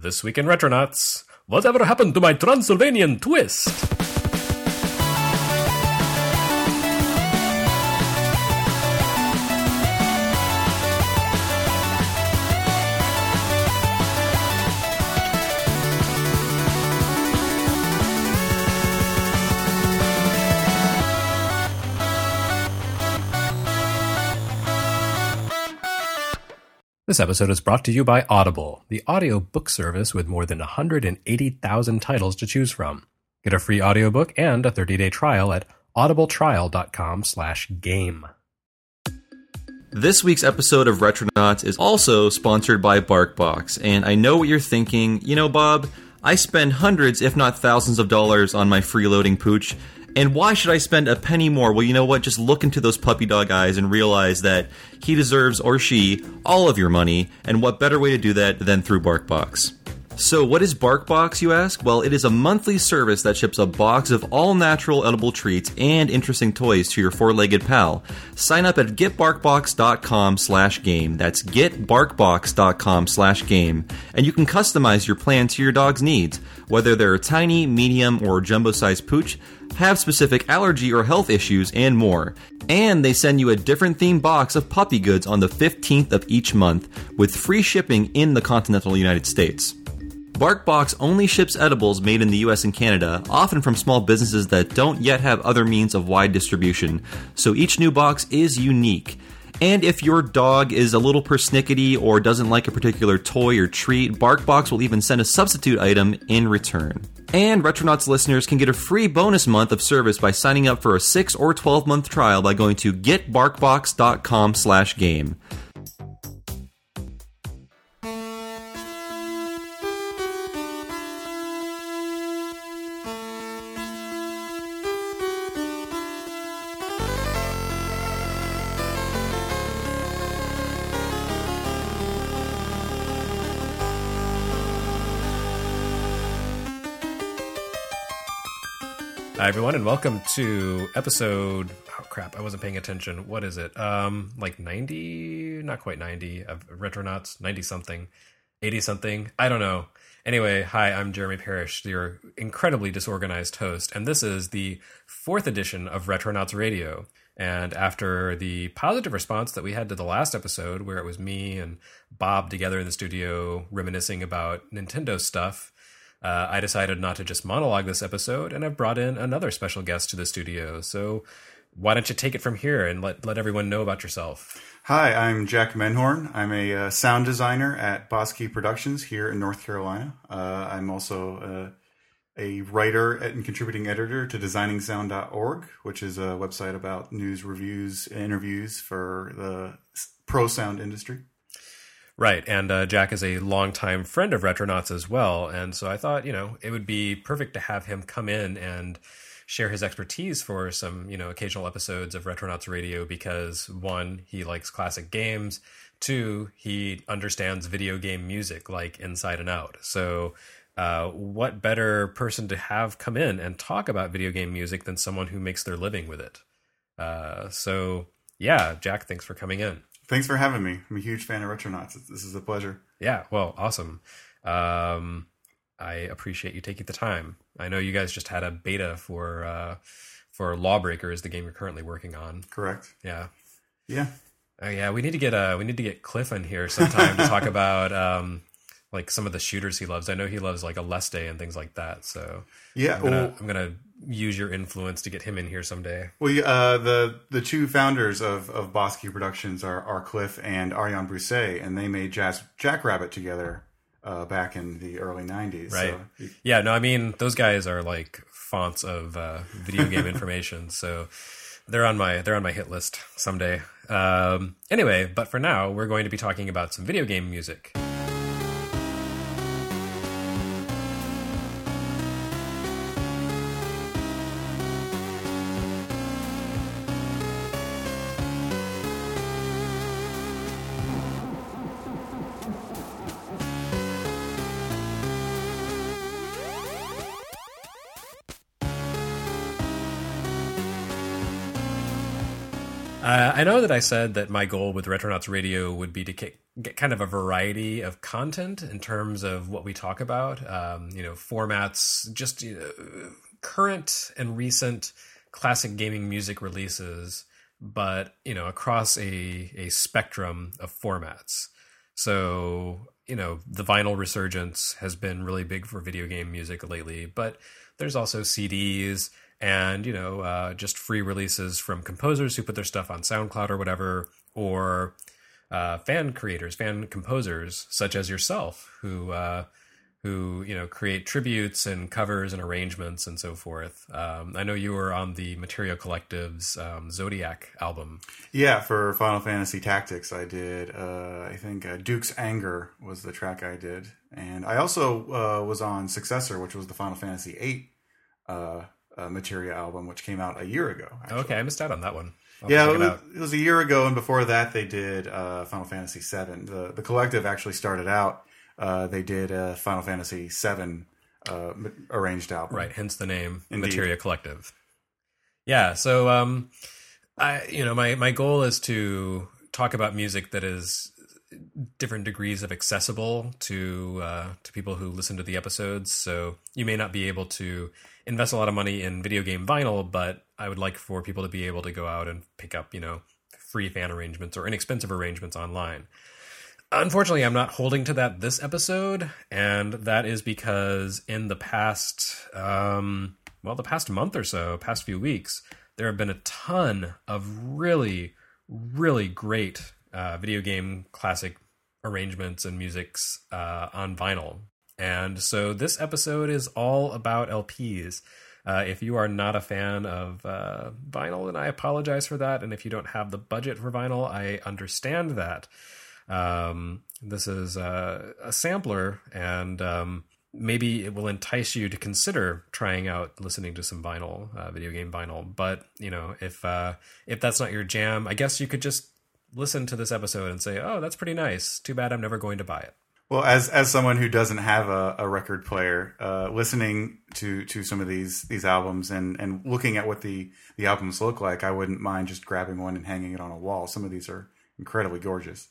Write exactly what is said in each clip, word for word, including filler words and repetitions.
This week in Retronauts, whatever happened to my Transylvanian twist? This episode is brought to you by Audible, the audio book service with more than one hundred eighty thousand titles to choose from. Get a free audiobook and a thirty-day trial at audibletrial.com slash game. This week's episode of Retronauts is also sponsored by BarkBox, and I know what you're thinking. You know, Bob, I spend hundreds, if not thousands of dollars on my freeloading pooch, and why should I spend a penny more? Well, you know what? Just look into those puppy dog eyes and realize that he deserves, or she, all of your money, and what better way to do that than through BarkBox. So what is BarkBox, you ask? Well, it is a monthly service that ships a box of all-natural edible treats and interesting toys to your four-legged pal. Sign up at getbarkbox.com slash game. That's getbarkbox.com slash game. And you can customize your plan to your dog's needs. Whether they're tiny, medium, or jumbo-sized pooch, have specific allergy or health issues, and more. And they send you a different themed box of puppy goods on the fifteenth of each month, with free shipping in the continental United States. BarkBox only ships edibles made in the U S and Canada, often from small businesses that don't yet have other means of wide distribution, so each new box is unique. And if your dog is a little persnickety or doesn't like a particular toy or treat, BarkBox will even send a substitute item in return. And Retronauts listeners can get a free bonus month of service by signing up for a six or twelve month trial by going to getbarkbox.com slash game. Hi, everyone, and welcome to episode... Oh, crap, I wasn't paying attention. What is it? Um, like ninety? Not quite ninety of Retronauts. ninety-something. eighty-something. I don't know. Anyway, hi, I'm Jeremy Parrish, your incredibly disorganized host, and this is the fourth edition of Retronauts Radio. And after the positive response that we had to the last episode, where it was me and Bob together in the studio reminiscing about Nintendo stuff, Uh, I decided not to just monologue this episode, and I've brought in another special guest to the studio. So why don't you take it from here and let, let everyone know about yourself? Hi, I'm Jack Menhorn. I'm a uh, sound designer at Bosky Productions here in North Carolina. Uh, I'm also uh, a writer and contributing editor to designing sound dot org, which is a website about news, reviews, and interviews for the pro sound industry. Right, and uh, Jack is a longtime friend of Retronauts as well, and so I thought, you know, it would be perfect to have him come in and share his expertise for some, you know, occasional episodes of Retronauts Radio because, one, he likes classic games, two, he understands video game music like inside and out. So uh, what better person to have come in and talk about video game music than someone who makes their living with it? Uh, so, yeah, Jack, thanks for coming in. Thanks for having me. I'm a huge fan of Retronauts. This is a pleasure. Yeah, well, awesome. Um, I appreciate you taking the time. I know you guys just had a beta for uh, for Lawbreakers, the game you're currently working on. Correct. Yeah. Yeah. Oh, yeah. We need to get uh, we need to get Cliff in here sometime to talk about um, like some of the shooters he loves. I know he loves like Aleste and things like that. So yeah, I'm gonna, well, I'm gonna use your influence to get him in here someday. Well, uh, the the two founders of of Bosky Productions are, are Cliff and Ariane Brousset, and they made Jazz, Jackrabbit together uh, back in the early nineties. Right. So, yeah. No, I mean those guys are like fonts of uh, video game information. So they're on my they're on my hit list someday. Um, anyway, but for now, we're going to be talking about some video game music. Uh, I know that I said that my goal with Retronauts Radio would be to get, get kind of a variety of content in terms of what we talk about. Um, you know, formats, just you know, current and recent classic gaming music releases, but you know, across a a spectrum of formats. So, you know, the vinyl resurgence has been really big for video game music lately, but there's also C Ds and, you know, uh, just free releases from composers who put their stuff on SoundCloud or whatever, or uh, fan creators, fan composers, such as yourself, who, uh, who, you know, create tributes and covers and arrangements and so forth. Um, I know you were on the Materia Collective's um, Zodiac album. Yeah, for Final Fantasy Tactics, I did, uh, I think uh, Duke's Anger was the track I did. And I also uh, was on Successor, which was the Final Fantasy eight uh, uh, Materia album, which came out a year ago. Actually. Okay, I missed out on that one. I'll yeah, check it it, was, out. it was a year ago, and before that they did uh, Final Fantasy seven. The, the collective actually started out, uh, they did a Final Fantasy seven uh, arranged album. Right, hence the name Indeed. Materia Collective. Yeah, so um, I, you know, my, my goal is to talk about music that is different degrees of accessible to uh, to people who listen to the episodes. So you may not be able to invest a lot of money in video game vinyl, but I would like for people to be able to go out and pick up, you know, free fan arrangements or inexpensive arrangements online. Unfortunately, I'm not holding to that this episode, and that is because in the past, um, well, the past month or so, past few weeks, there have been a ton of really, really great uh, video game classic arrangements and musics uh, on vinyl. And so this episode is all about L Ps. Uh, if you are not a fan of uh, vinyl, then I apologize for that. And if you don't have the budget for vinyl, I understand that. Um, this is uh, a sampler, and um, maybe it will entice you to consider trying out listening to some vinyl, uh, video game vinyl. But, you know, if uh, if that's not your jam, I guess you could just listen to this episode and say, oh, that's pretty nice. Too bad I'm never going to buy it. Well, as as someone who doesn't have a, a record player, uh, listening to, to some of these these albums and, and looking at what the, the albums look like, I wouldn't mind just grabbing one and hanging it on a wall. Some of these are incredibly gorgeous.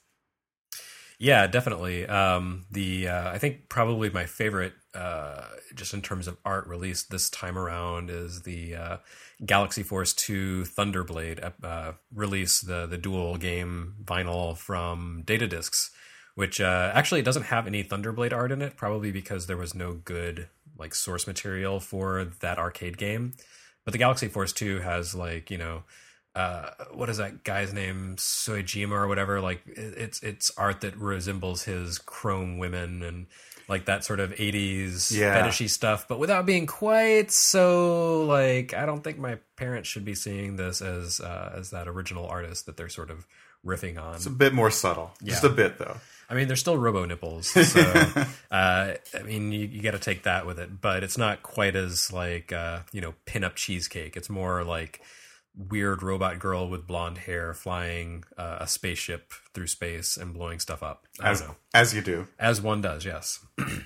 Yeah, definitely. Um, the uh, I think probably my favorite, uh, just in terms of art released this time around, is the uh, Galaxy Force two Thunderblade uh, release, the the dual game vinyl from Datadiscs, which uh, actually it doesn't have any Thunderblade art in it, probably because there was no good like source material for that arcade game. But the Galaxy Force two has like, you know, Uh, what is that guy's name? Soejima or whatever. Like it's it's art that resembles his Chrome Women and like that sort of eighties yeah. fetishy stuff, but without being quite so like. I don't think my parents should be seeing this as uh, as that original artist that they're sort of riffing on. It's a bit more subtle, just Yeah. a bit though. I mean, they're still robo nipples, so uh, I mean, you, you got to take that with it, but it's not quite as like uh, you know, pin-up cheesecake. It's more like weird robot girl with blonde hair flying uh, a spaceship through space and blowing stuff up. I As don't know. as you do. As one does, yes.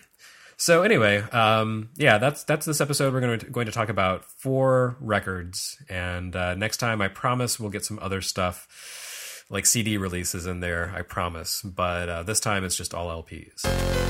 So anyway, um, yeah, that's that's this episode. We're going to going to talk about four records, and uh, next time I promise we'll get some other stuff like C D releases in there. I promise, but uh, this time it's just all L Ps.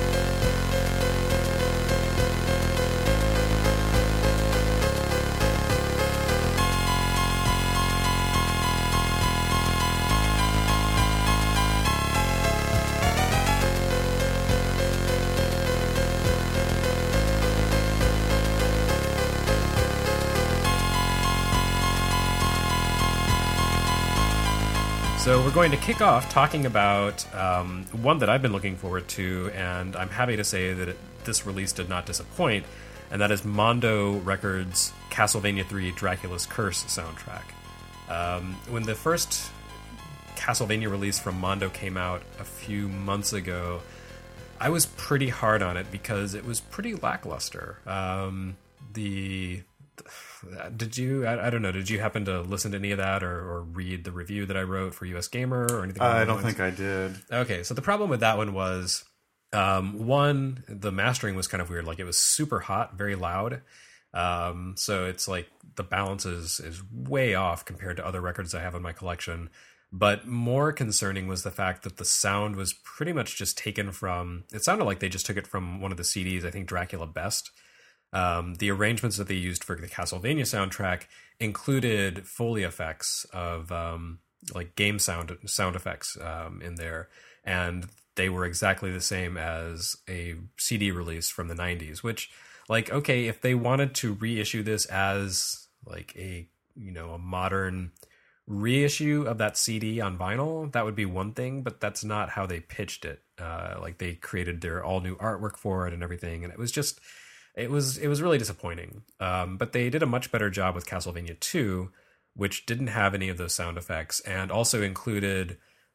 So we're going to kick off talking about um, one that I've been looking forward to, and I'm happy to say that it, this release did not disappoint, and that is Mondo Records' Castlevania three Dracula's Curse soundtrack. Um, when the first Castlevania release from Mondo came out a few months ago, I was pretty hard on it because it was pretty lackluster. Um, the... Did you, I, I don't know, did you happen to listen to any of that or, or read the review that I wrote for U S Gamer or anything? Uh, along I those don't lines? think I did. Okay, so the problem with that one was, um, one, the mastering was kind of weird. Like, it was super hot, very loud. Um, so it's like the balance is, is way off compared to other records I have in my collection. But more concerning was the fact that the sound was pretty much just taken from, it sounded like they just took it from one of the C Ds, I think Dracula Best. Um, the arrangements that they used for the Castlevania soundtrack included Foley effects of um, like game sound sound effects um, in there. And they were exactly the same as a C D release from the nineties, which, like, okay, if they wanted to reissue this as like a, you know, a modern reissue of that C D on vinyl, that would be one thing, but that's not how they pitched it. Uh, like they created their all new artwork for it and everything. And it was just, it was, it was really disappointing. Um, but they did a much better job with Castlevania two, which didn't have any of those sound effects and also included,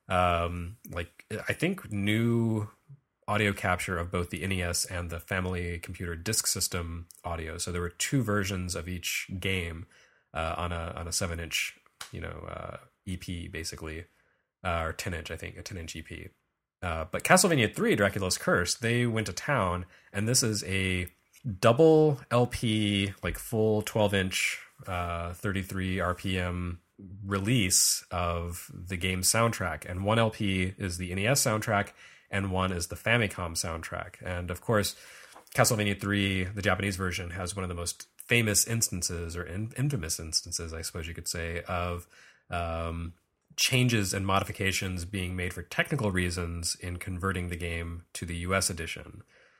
um, like, I think new audio capture of both the N E S and the Family Computer Disk System audio. So there were two versions of each game uh, on a on a seven inch, you know, uh, E P basically, uh, or ten inch, I think, a ten inch E P. Uh, but Castlevania three, Dracula's Curse, they went to town, and this is a double L P, like full twelve inch, uh, thirty-three R P M release of the game's soundtrack. And one L P is the N E S soundtrack, and one is the Famicom soundtrack. And of course, Castlevania three, the Japanese version, has one of the most famous instances, or in, infamous instances, I suppose you could say, of um, changes and modifications being made for technical reasons in converting the game to the U S edition.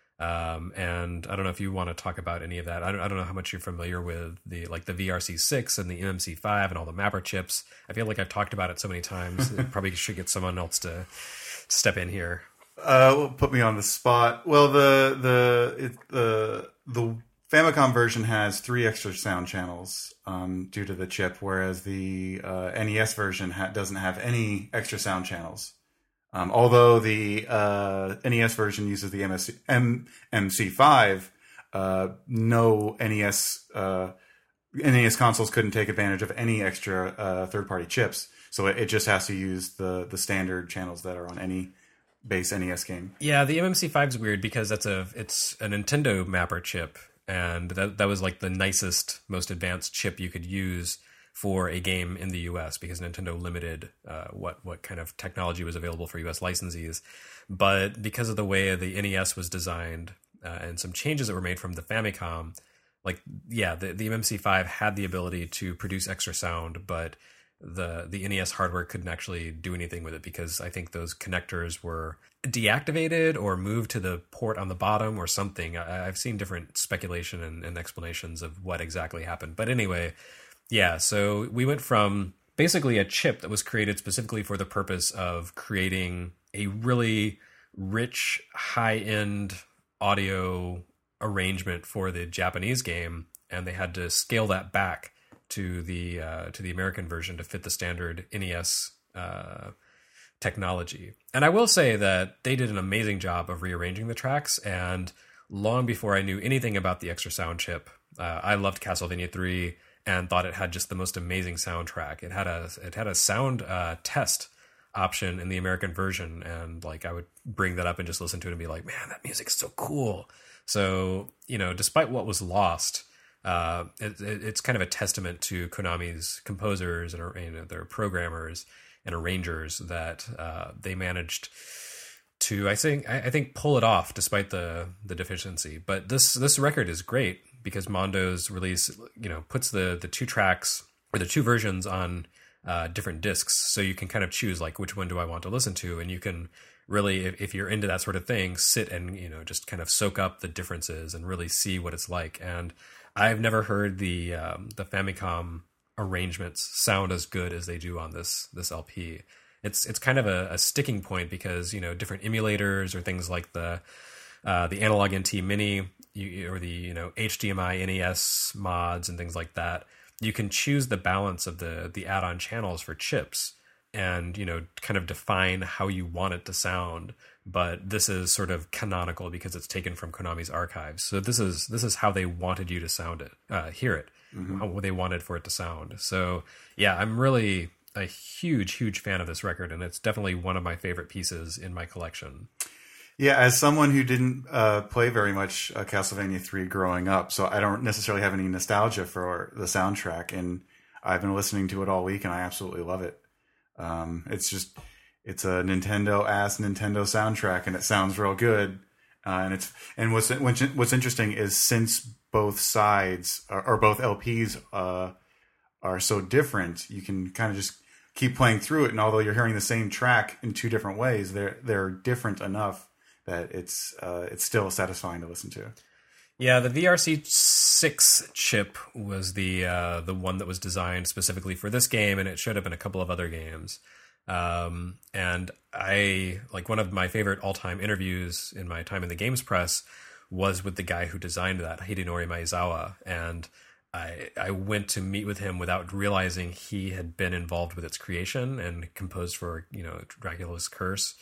Um, and I don't know if you want to talk about any of that. I don't, I don't know how much you're familiar with the like the V R C six and the M M C five and all the mapper chips. I feel like I've talked about it so many times. Probably should get someone else to step in here. Uh, well, put me on the spot. Well, the the it, the the Famicom version has three extra sound channels um, due to the chip, whereas the uh, N E S version ha- doesn't have any extra sound channels. Um, although the uh, N E S version uses the M S C, M- MC5, uh, no N E S uh, N E S consoles couldn't take advantage of any extra uh, third-party chips, so it, it just has to use the the standard channels that are on any base N E S game. Yeah, the M M C five is weird because that's a it's a Nintendo mapper chip, and that that was like the nicest, most advanced chip you could use for a game in the U S because Nintendo limited uh, what what kind of technology was available for U S licensees. But because of the way the N E S was designed uh, and some changes that were made from the Famicom, like yeah, the the M M C five had the ability to produce extra sound, but the the N E S hardware couldn't actually do anything with it because I think those connectors were deactivated or moved to the port on the bottom or something. I, I've seen different speculation and, and explanations of what exactly happened. But anyway, yeah, so we went from basically a chip that was created specifically for the purpose of creating a really rich, high-end audio arrangement for the Japanese game, and they had to scale that back to the uh, to the American version to fit the standard N E S uh, technology. And I will say that they did an amazing job of rearranging the tracks, and long before I knew anything about the extra sound chip, uh, I loved Castlevania three and thought it had just the most amazing soundtrack. It had a it had a sound uh, test option in the American version, and like I would bring that up and just listen to it and be like, man, that music's so cool. So, you know, despite what was lost, uh, it, it, it's kind of a testament to Konami's composers and you know, their programmers and arrangers that uh, they managed to, I think, I, I think, pull it off despite the the deficiency. But this this record is great because Mondo's release, you know, puts the the two tracks or the two versions on uh, different discs, so you can kind of choose like which one do I want to listen to, and you can really, if, if you're into that sort of thing, sit and you know just kind of soak up the differences and really see what it's like. And I've never heard the um, the Famicom arrangements sound as good as they do on this this L P. It's it's kind of a, a sticking point because you know different emulators or things like the uh, the Analog N T Mini you, or the you know H D M I N E S mods and things like that. You can choose the balance of the the add-on channels for chips and you know kind of define how you want it to sound. But this is sort of canonical because it's taken from Konami's archives. So this is this is how they wanted you to sound it, uh, hear it, mm-hmm. how they wanted for it to sound. So yeah, I'm really a huge, huge fan of this record, and it's definitely one of my favorite pieces in my collection. Yeah, as someone who didn't uh, play very much uh, Castlevania three growing up, so I don't necessarily have any nostalgia for the soundtrack, and I've been listening to it all week, and I absolutely love it. Um, it's just, it's a Nintendo-ass Nintendo soundtrack, and it sounds real good. Uh, and it's and what's what's interesting is since both sides or, or both L Ps uh, are so different, you can kind of just keep playing through it, and although you're hearing the same track in two different ways, they're they're different enough that it's uh, it's still satisfying to listen to. Yeah, the V R C six chip was the uh, the one that was designed specifically for this game, and it showed up in a couple of other games. Um, and I like one of my favorite all time interviews in my time in the games press was with the guy who designed that, Hidenori Maezawa, and I I went to meet with him without realizing he had been involved with its creation and composed for, you know, Dracula's Curse.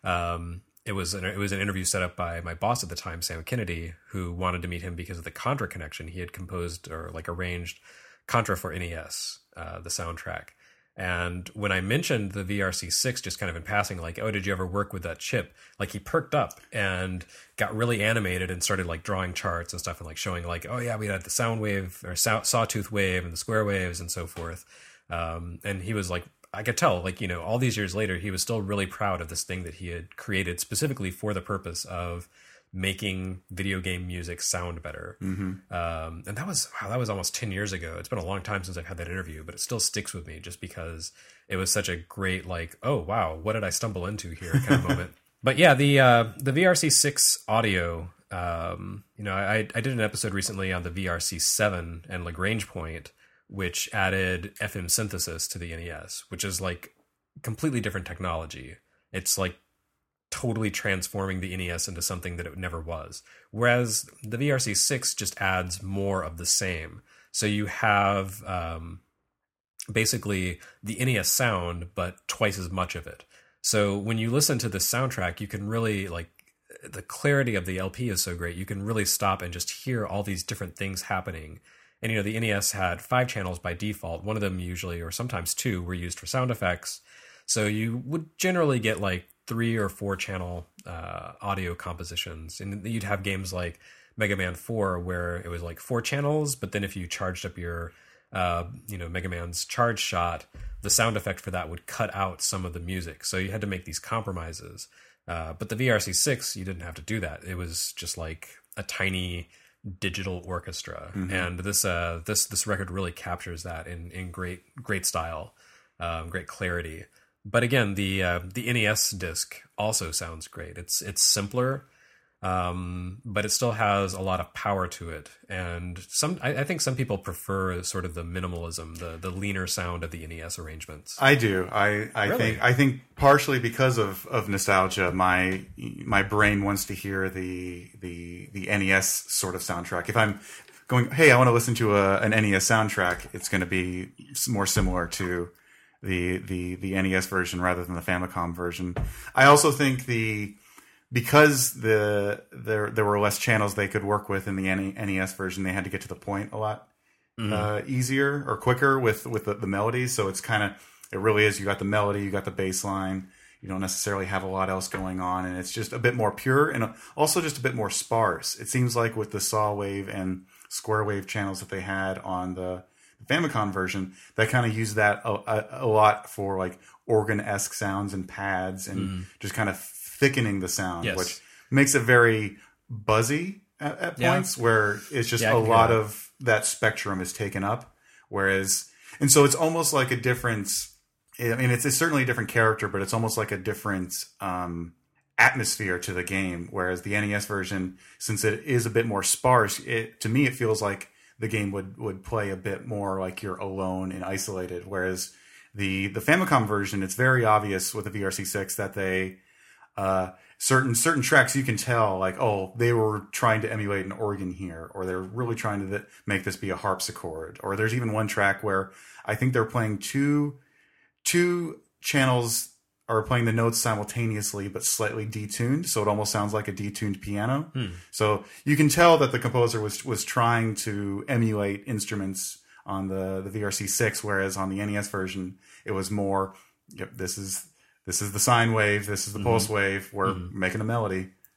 Um, It was an, it was an interview set up by my boss at the time, Sam Kennedy, who wanted to meet him because of the Contra connection. He had composed or like arranged Contra for N E S, uh, the soundtrack. And when I mentioned the V R C six, just kind of in passing, like, oh, did you ever work with that chip? Like, he perked up and got really animated and started like drawing charts and stuff and like showing like, oh yeah, we had the sound wave or saw- sawtooth wave and the square waves and so forth. Um, and he was like, I could tell, like, you know, all these years later, he was still really proud of this thing that he had created specifically for the purpose of making video game music sound better. Mm-hmm. Um, and that was, wow, that was almost ten years ago. It's been a long time since I've had that interview, but it still sticks with me just because it was such a great, like, oh, wow, what did I stumble into here kind of moment. But yeah, the uh, the V R C six audio, um, you know, I, I did an episode recently on the V R C seven and Lagrange Point, which added F M synthesis to the N E S, which is like completely different technology. It's like totally transforming the N E S into something that it never was. Whereas the V R C six just adds more of the same. So you have um, basically the N E S sound, but twice as much of it. So when you listen to the soundtrack, you can really like, the clarity of the L P is so great. You can really stop and just hear all these different things happening. And, you know, the N E S had five channels by default. One of them usually, or sometimes two, were used for sound effects. So you would generally get like three or four channel uh, audio compositions. And you'd have games like Mega Man four where it was like four channels, but then if you charged up your, uh, you know, Mega Man's charge shot, the sound effect for that would cut out some of the music. So you had to make these compromises. Uh, but the V R C six, you didn't have to do that. It was just like a tiny digital orchestra, mm-hmm. and this uh this this record really captures that in in great great style, um, great clarity. But again, the uh, the N E S disc also sounds great. It's it's simpler, um, but it still has a lot of power to it. And some I, I think some people prefer sort of the minimalism, the the leaner sound of the N E S arrangements. I do. I, I Really? think I think partially because of, of nostalgia, my my brain wants to hear the the the N E S sort of soundtrack. If I'm going, hey, I want to listen to a, an N E S soundtrack, it's going to be more similar to the the the N E S version rather than the Famicom version. I also think the because the there there were less channels they could work with in the N E S version, they had to get to the point a lot mm-hmm. uh, easier or quicker with with the, the melodies. So it's kind of it really is. You got the melody, you got the bass line. You don't necessarily have a lot else going on, and it's just a bit more pure and also just a bit more sparse. It seems like with the saw wave and square wave channels that they had on the Famicom version, that kind of used that a, a, a lot for like organ-esque sounds and pads and mm. just kind of thickening the sound, yes. which makes it very buzzy at, at yeah. points where it's just yeah, a lot that. of that spectrum is taken up. Whereas, and so it's almost like a different, I mean, it's, it's certainly a different character, but it's almost like a different um, atmosphere to the game. Whereas the N E S version, since it is a bit more sparse, it to me, it feels like the game would, would play a bit more like you're alone and isolated. Whereas the, the Famicom version, it's very obvious with the V R C six that they, uh, certain, certain tracks you can tell like, oh, they were trying to emulate an organ here, or they're really trying to th- make this be a harpsichord. Or there's even one track where I think they're playing two, two channels are playing the notes simultaneously, but slightly detuned. So it almost sounds like a detuned piano. Hmm. So you can tell that the composer was, was trying to emulate instruments on the, the V R C six, whereas on the N E S version, it was more, yep, this is, this is the sine wave, this is the mm-hmm. pulse wave, we're mm-hmm. making a melody.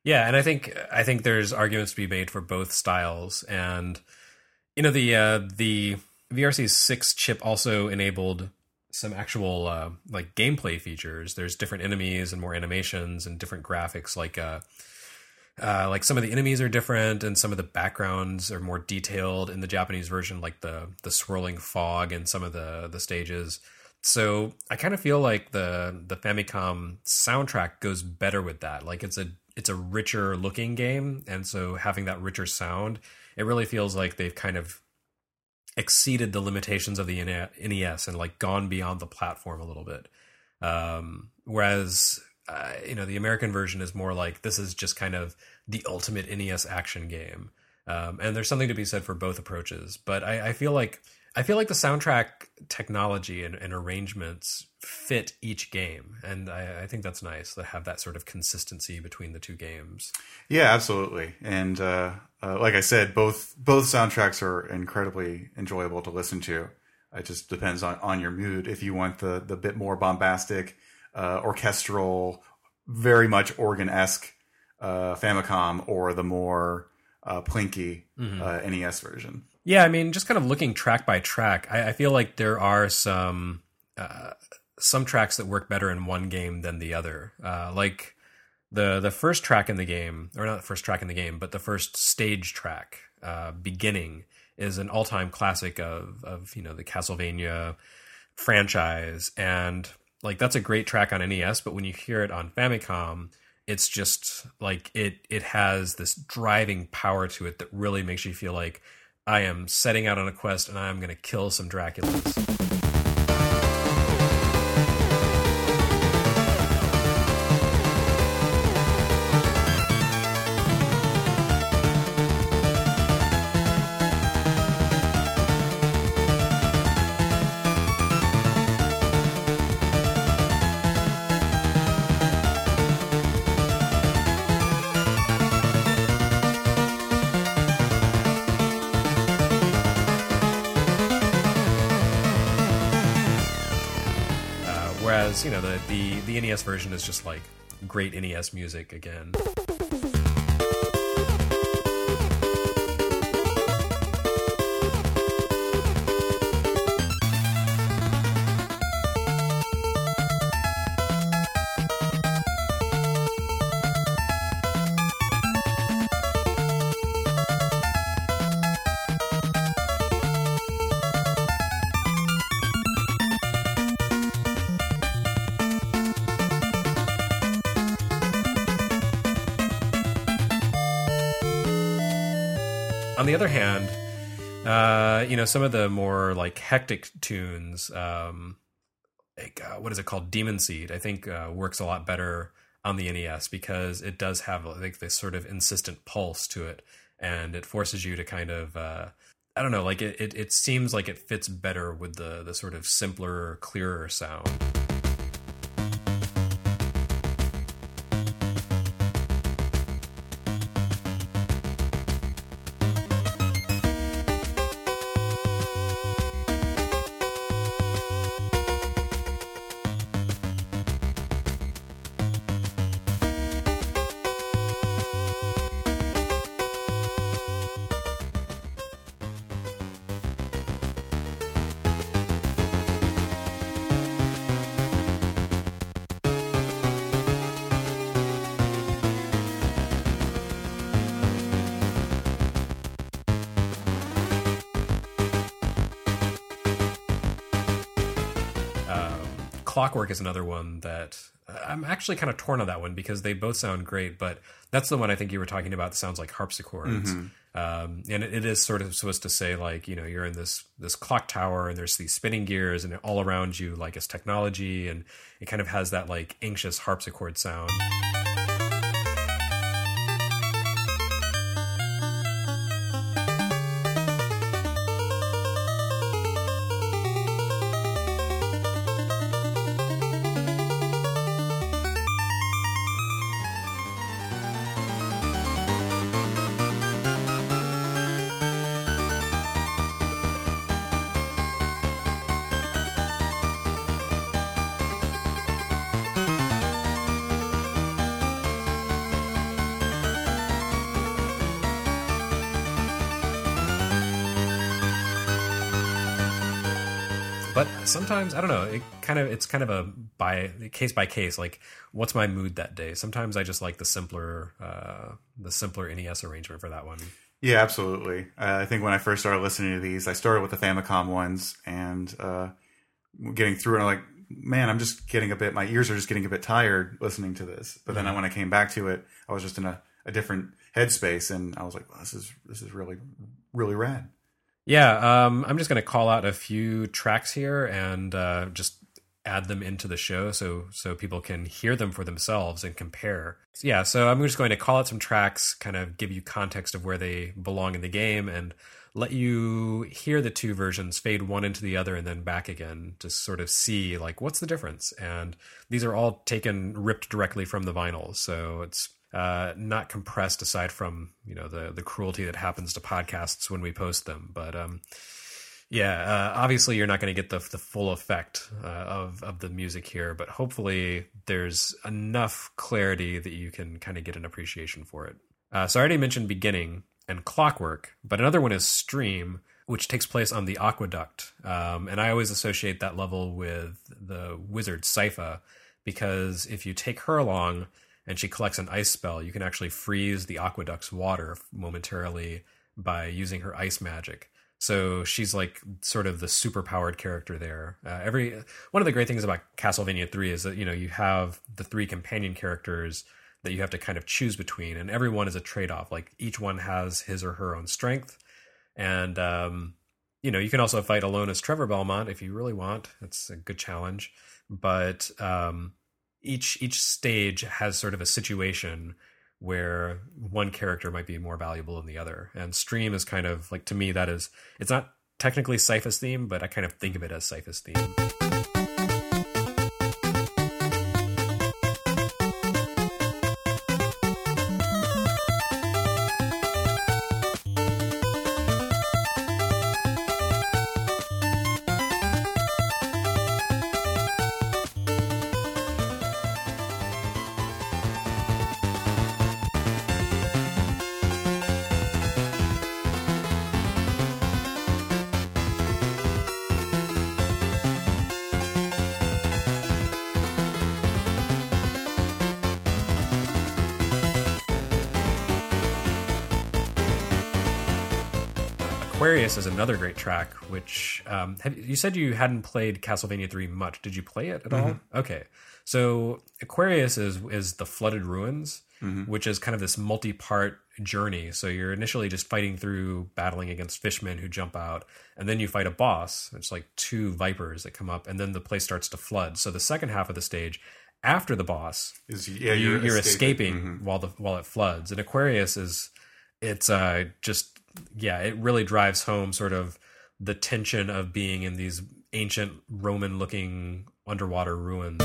Yeah, and I think I think there's arguments to be made for both styles, and you know the uh, the V R C six chip also enabled some actual uh, like gameplay features. There's different enemies and more animations and different graphics. Like uh, uh, like some of the enemies are different, and some of the backgrounds are more detailed in the Japanese version, like the the swirling fog in some of the the stages. So I kind of feel like the the Famicom soundtrack goes better with that. Like it's a it's a richer looking game, and so having that richer sound, it really feels like they've kind of exceeded the limitations of the N E S and like gone beyond the platform a little bit. Um, whereas, uh, you know, the American version is more like, this is just kind of the ultimate N E S action game. Um, and there's something to be said for both approaches, but I, I feel like, I feel like the soundtrack technology and, and arrangements fit each game. And I, I think that's nice to have that sort of consistency between the two games. Yeah, absolutely. And uh, uh, like I said, both both soundtracks are incredibly enjoyable to listen to. It just depends on, on your mood. If you want the, the bit more bombastic, uh, orchestral, very much organ-esque uh, Famicom, or the more uh, plinky mm-hmm. uh, N E S version. Yeah, I mean, just kind of looking track by track, I, I feel like there are some uh, some tracks that work better in one game than the other. Uh, like the the first track in the game, or not the first track in the game, but the first stage track, uh, Beginning, is an all-time classic of of you know the Castlevania franchise, and like that's a great track on N E S. But when you hear it on Famicom, it's just like it it has this driving power to it that really makes you feel like I am setting out on a quest and I'm going to kill some Draculas. Whereas, you know, the, the, the N E S version is just like great N E S music again. On the other hand, uh, you know, some of the more like hectic tunes, um, like, uh, what is it called? Demon Seed, I think uh, works a lot better on the N E S because it does have like this sort of insistent pulse to it, and it forces you to kind of, uh, I don't know, like it, it, it seems like it fits better with the, the sort of simpler, clearer sound. Clockwork is another one that I'm actually kind of torn on that one because they both sound great, but that's the one I think you were talking about that sounds like harpsichords. Mm-hmm. Um, and it, it is sort of supposed to say like, you know, you're in this, this clock tower and there's these spinning gears and all around you, like it's technology, and it kind of has that like anxious harpsichord sound. But sometimes, I don't know, it kind of it's kind of a by case by case, like what's my mood that day. Sometimes I just like the simpler uh, the simpler N E S arrangement for that one. Yeah, absolutely. Uh, I think when I first started listening to these, I started with the Famicom ones, and uh, getting through it, I'm like, man, I'm just getting a bit, my ears are just getting a bit tired listening to this. But then mm-hmm. when I came back to it, I was just in a, a different headspace, and I was like, well, this is this is really, really rad. Yeah, um, I'm just going to call out a few tracks here and uh, just add them into the show so so people can hear them for themselves and compare. So, yeah, so I'm just going to call out some tracks, kind of give you context of where they belong in the game, and let you hear the two versions, fade one into the other and then back again to sort of see, like, what's the difference? And these are all taken, ripped directly from the vinyl, so it's uh, not compressed aside from, you know, the the cruelty that happens to podcasts when we post them. But um, yeah, uh, obviously you're not going to get the the full effect uh, of of the music here, but hopefully there's enough clarity that you can kind of get an appreciation for it. Uh, so I already mentioned Beginning and Clockwork, but another one is Stream, which takes place on the Aqueduct. Um, and I always associate that level with the wizard Sypha, because if you take her along and she collects an ice spell, you can actually freeze the Aqueduct's water momentarily by using her ice magic. So she's like sort of the super-powered character there. Uh, every one of the great things about Castlevania three is that, you know, you have the three companion characters that you have to kind of choose between, and every one is a trade-off. Like each one has his or her own strength, and um, you know, you can also fight alone as Trevor Belmont if you really want. It's a good challenge, but um, each each stage has sort of a situation where one character might be more valuable than the other. And Stream is kind of like, to me, that is, it's not technically Sypha's theme, but I kind of think of it as Sypha's theme. Aquarius is another great track, which um, have, you said you hadn't played Castlevania three much. Did you play it at mm-hmm. all? Okay. So Aquarius is is the Flooded Ruins, mm-hmm. which is kind of this multi-part journey. So you're initially just fighting through, battling against fishmen who jump out, and then you fight a boss. It's like two vipers that come up, and then the place starts to flood. So the second half of the stage, after the boss, is yeah, you, you're, you're escaping, escaping mm-hmm. while the while it floods. And Aquarius is it's uh, just yeah, it really drives home sort of the tension of being in these ancient Roman-looking underwater ruins.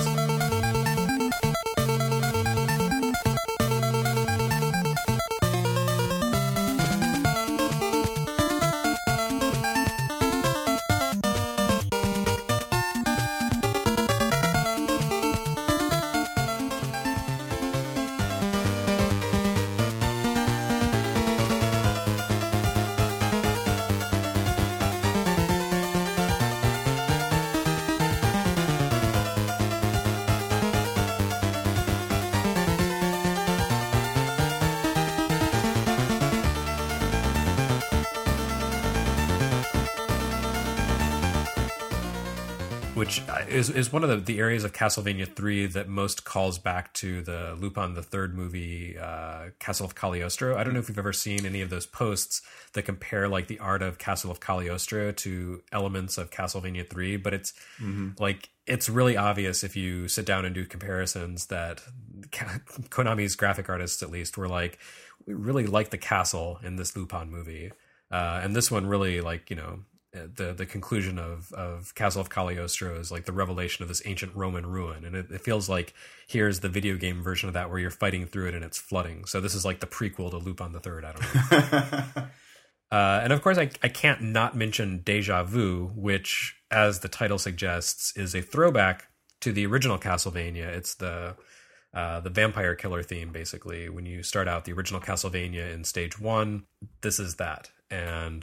Which is is one of the, the areas of Castlevania three that most calls back to the Lupin the Third movie, uh, Castle of Cagliostro. I don't know if you've ever seen any of those posts that compare like the art of Castle of Cagliostro to elements of Castlevania three, but it's mm-hmm. like it's really obvious if you sit down and do comparisons that Konami's graphic artists, at least, were like, we really like the castle in this Lupin movie, uh, and this one really, like, you know, the the conclusion of, of Castle of Cagliostro is like the revelation of this ancient Roman ruin. And it, it feels like here's the video game version of that where you're fighting through it and it's flooding. So this is like the prequel to Lupin the Third. I don't know. uh, and of course, I, I can't not mention Deja Vu, which, as the title suggests, is a throwback to the original Castlevania. It's the uh, the vampire killer theme, basically. When you start out the original Castlevania in stage one, this is that. And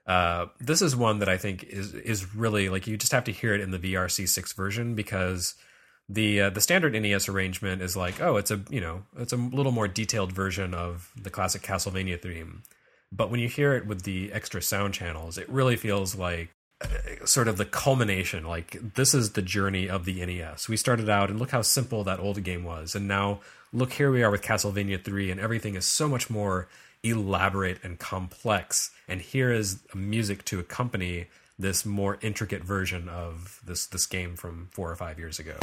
Uh, this is one that I think is is really like you just have to hear it in the V R C six version because the uh, the standard N E S arrangement is like, oh, it's a you know it's a little more detailed version of the classic Castlevania theme, but when you hear it with the extra sound channels, it really feels like uh, sort of the culmination. Like this is the journey of the N E S. We started out and look how simple that old game was, and now look here we are with Castlevania three, and everything is so much more elaborate and complex, and here is music to accompany this more intricate version of this this game from four or five years ago.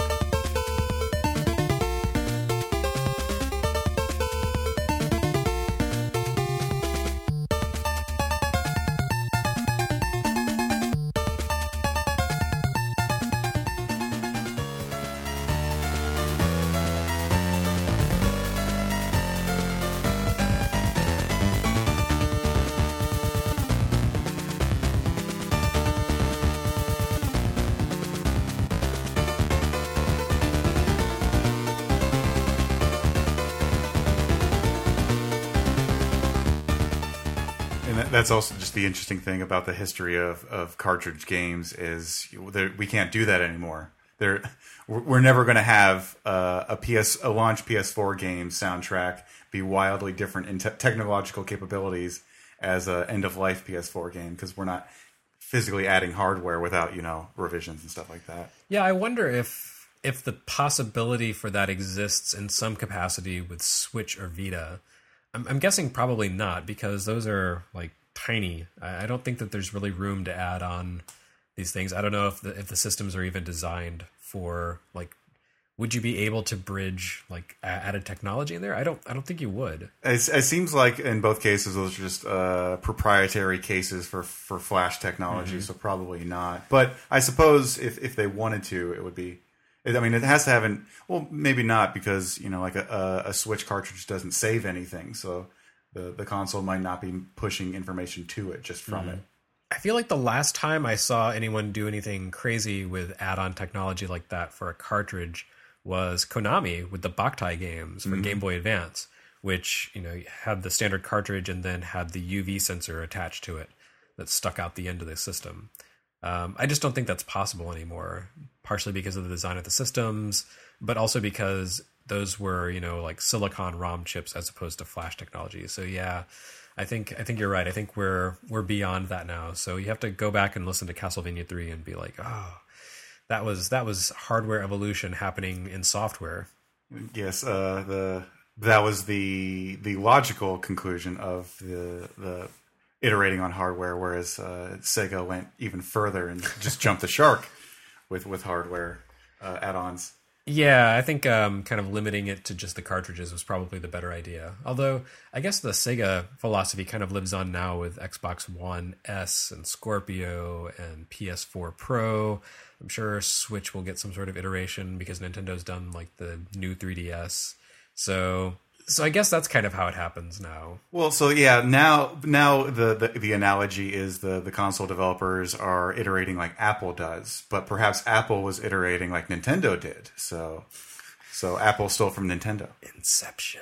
That's also just the interesting thing about the history of, of cartridge games is we can't do that anymore. There, we're never going to have uh, a P S a launch P S four game soundtrack be wildly different in te- technological capabilities as a end of life P S four game because we're not physically adding hardware without you know revisions and stuff like that. Yeah, I wonder if if the possibility for that exists in some capacity with Switch or Vita. I'm, I'm guessing probably not because those are like tiny. I don't think that there's really room to add on these things. I don't know if the if the systems are even designed for like. Would you be able to bridge like added technology in there? I don't. I don't think you would. It, it seems like in both cases those are just uh, proprietary cases for, for flash technology, mm-hmm. so probably not. But I suppose if, if they wanted to, it would be. I mean, it has to have an. Well, maybe not because you know, like a, a Switch cartridge doesn't save anything, so the the console might not be pushing information to it just from mm-hmm. it. I feel like the last time I saw anyone do anything crazy with add-on technology like that for a cartridge was Konami with the Boktai games for mm-hmm. Game Boy Advance, which you know had the standard cartridge and then had the U V sensor attached to it that stuck out the end of the system. Um, I just don't think that's possible anymore, partially because of the design of the systems, but also because those were you know like silicon ROM chips as opposed to flash technology. So yeah, I think I think you're right. I think we're we're beyond that now. So you have to go back and listen to Castlevania three and be like, oh. That was that was hardware evolution happening in software. Yes, uh, the that was the the logical conclusion of the the iterating on hardware, whereas uh, Sega went even further and just jumped the shark with with hardware uh, add-ons. Yeah, I think um, kind of limiting it to just the cartridges was probably the better idea. Although I guess the Sega philosophy kind of lives on now with Xbox One S and Scorpio and P S four Pro. I'm sure Switch will get some sort of iteration because Nintendo's done like the new three D S. So, so I guess that's kind of how it happens now. Well, so yeah, now now the, the, the analogy is the, the console developers are iterating like Apple does, but perhaps Apple was iterating like Nintendo did. So, so Apple stole from Nintendo. Inception.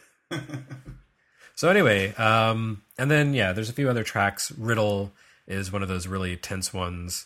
So anyway, um, and then yeah, there's a few other tracks. Riddle is one of those really tense ones.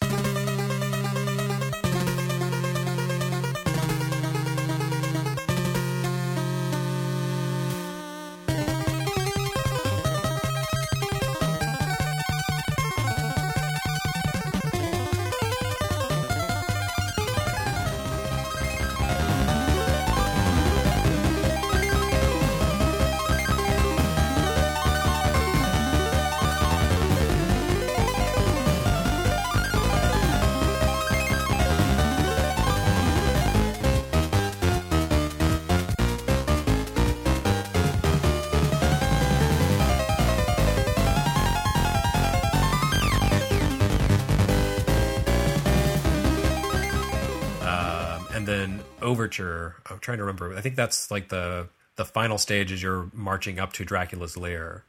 Overture. I'm trying to remember. I think that's like the the final stage as you're marching up to Dracula's lair.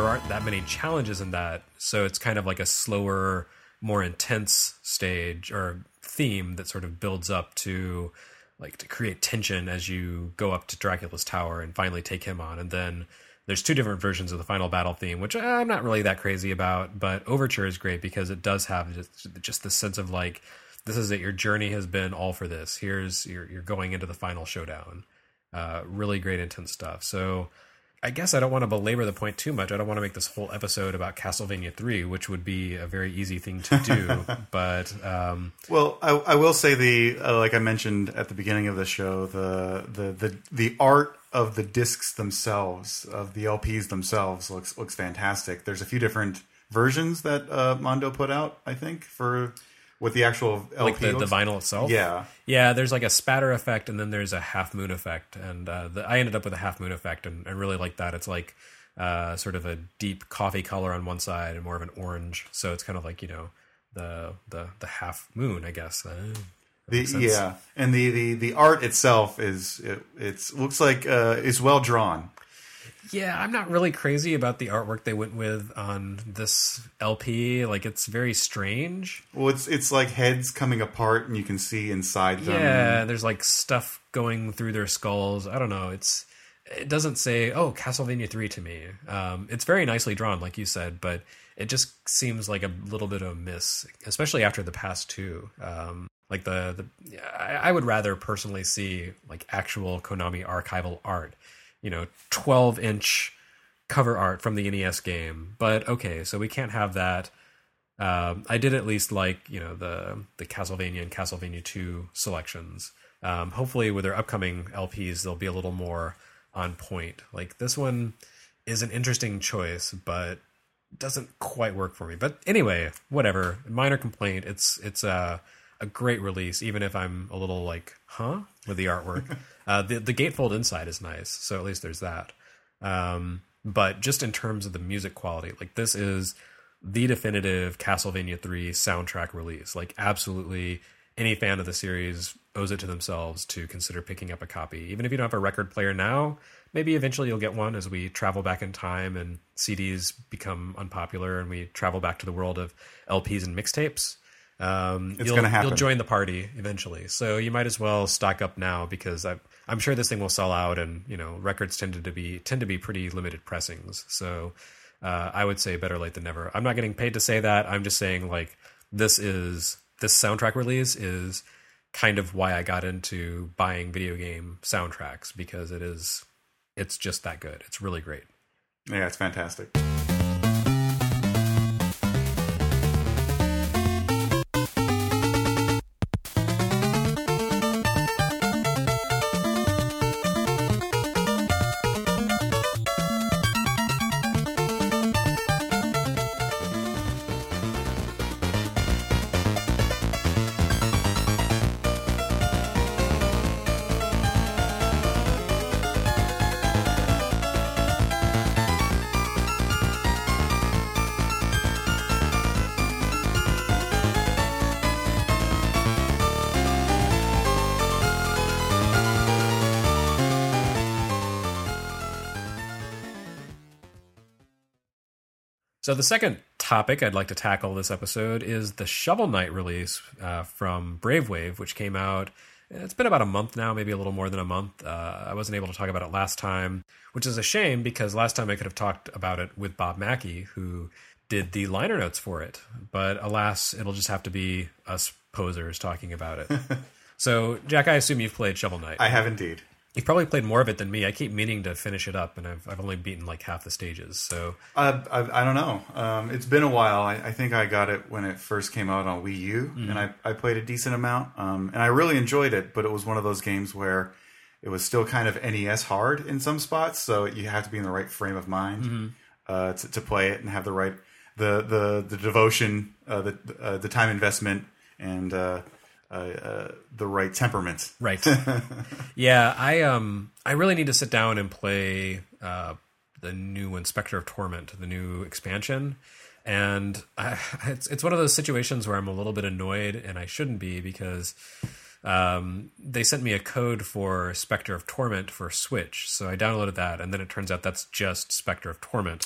aren't that many challenges in that, so it's kind of like a slower, more intense stage or theme that sort of builds up to like to create tension as you go up to Dracula's tower and finally take him on. And then there's two different versions of the final battle theme, which I'm not really that crazy about, but Overture is great because it does have just, just this sense of like, this is it, your journey has been all for this. Here's, you're, you're going into the final showdown. Uh, really great, intense stuff. So I guess I don't want to belabor the point too much. I don't want to make this whole episode about Castlevania three, which would be a very easy thing to do. but um, well, I, I will say the uh, like I mentioned at the beginning of the show, the the the the art of the discs themselves, of the L Ps themselves, looks looks fantastic. There's a few different versions that uh, Mondo put out, I think, for with the actual L P like the, the looks. vinyl itself. Yeah, yeah. There's like a spatter effect, and then there's a half moon effect, and uh, the, I ended up with a half moon effect, and I really like that. It's like uh, sort of a deep coffee color on one side and more of an orange, so it's kind of like, you know, the the the half moon, I guess. Uh, the, yeah, and the, the the art itself is it it's looks like uh, it's well drawn. Yeah, I'm not really crazy about the artwork they went with on this L P. Like, it's very strange. Well, it's it's like heads coming apart, and you can see inside them. Yeah, there's like stuff going through their skulls. I don't know. It's it doesn't say, "Oh, Castlevania three" to me. Um, it's very nicely drawn, like you said, but it just seems like a little bit of a miss, especially after the past two. Um, like the the, I, I would rather personally see like actual Konami archival art. You know, twelve inch cover art from the N E S game. But okay, so we can't have that. Um, I did at least like, you know, the the Castlevania and Castlevania two selections. Um, hopefully with their upcoming L Ps, they'll be a little more on point. Like, this one is an interesting choice, but doesn't quite work for me. But anyway, whatever. Minor complaint. It's it's a, a great release, even if I'm a little like, huh, with the artwork. Uh, the the gatefold inside is nice, so at least there's that. Um, but just in terms of the music quality, like, this is the definitive Castlevania three soundtrack release. Like, absolutely any fan of the series owes it to themselves to consider picking up a copy. Even if you don't have a record player now, maybe eventually you'll get one as we travel back in time and C Ds become unpopular and we travel back to the world of L Ps and mixtapes. Um, it's you'll, going to happen. You'll join the party eventually. So you might as well stock up now, because I've, I'm sure this thing will sell out, and, you know, records tended to be tend to be pretty limited pressings. So uh, I would say better late than never. I'm not getting paid to say that. I'm just saying, like, this is this soundtrack release is kind of why I got into buying video game soundtracks, because it is it's just that good. It's really great. Yeah, it's fantastic. So the second topic I'd like to tackle this episode is the Shovel Knight release uh, from Brave Wave, which came out, it's been about a month now, maybe a little more than a month. Uh, I wasn't able to talk about it last time, which is a shame, because last time I could have talked about it with Bob Mackey, who did the liner notes for it. But alas, it'll just have to be us posers talking about it. So, Jack, I assume you've played Shovel Knight. I have indeed. You've probably played more of it than me. I keep meaning to finish it up, and I've I've only beaten like half the stages. So Uh, I, I don't know. Um, it's been a while. I, I think I got it when it first came out on Wii U, Mm. and I, I played a decent amount, um, and I really enjoyed it. But it was one of those games where it was still kind of N E S hard in some spots, so you have to be in the right frame of mind Mm-hmm. uh, to, to play it and have the right the the the devotion, uh, the uh, the time investment, and uh, uh, uh, the right temperament. Right. Yeah, I um I really need to sit down and play uh, the new Inspector of Torment, the new expansion. And I, it's it's one of those situations where I'm a little bit annoyed, and I shouldn't be, because um, they sent me a code for Spectre of Torment for Switch. So I downloaded that, and then it turns out that's just Spectre of Torment.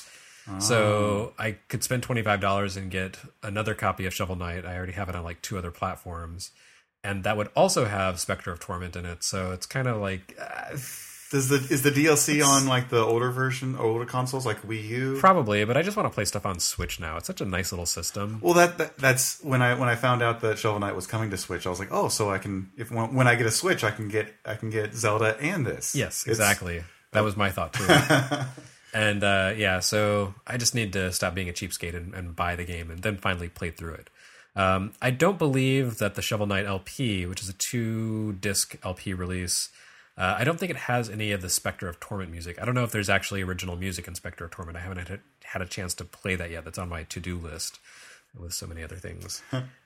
Oh. So I could spend twenty-five dollars and get another copy of Shovel Knight. I already have it on like two other platforms. And that would also have Spectre of Torment in it. So it's kind of like... Uh, Does the is the D L C on like the older version, older consoles like Wii U? Probably, but I just want to play stuff on Switch now. It's such a nice little system. Well, that, that that's when I when I found out that Shovel Knight was coming to Switch. I was like, oh, so I can if when, when I get a Switch, I can get I can get Zelda and this. Yes, It's- exactly. That was my thought too. And uh, yeah, so I just need to stop being a cheapskate and, and buy the game and then finally play through it. Um, I don't believe that the Shovel Knight L P, which is a two-disc L P release, uh, I don't think it has any of the Spectre of Torment music. I don't know if there's actually original music in Spectre of Torment. I haven't had, had a chance to play that yet. That's on my to-do list with so many other things.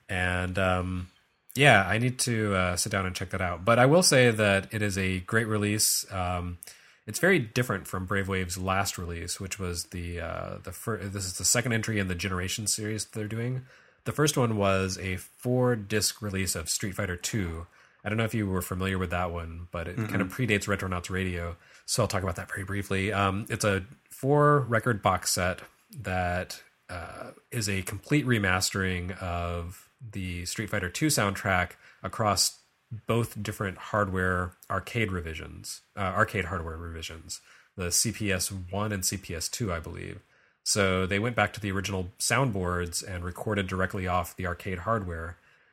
and um, yeah, I need to uh, sit down and check that out. But I will say that it is a great release. Um, it's very different from Brave Wave's last release, which was the uh, the first. This is the second entry in the Generation series they're doing. The first one was a four-disc release of Street Fighter two. I don't know if you were familiar with that one, but it Mm-mm. kind of predates Retronauts Radio, so I'll talk about that very briefly. Um, it's a four-record box set that uh, is a complete remastering of the Street Fighter two soundtrack across both different hardware arcade revisions, uh, arcade hardware revisions, the C P S one and C P S two, I believe. So they went back to the original soundboards and recorded directly off the arcade hardware.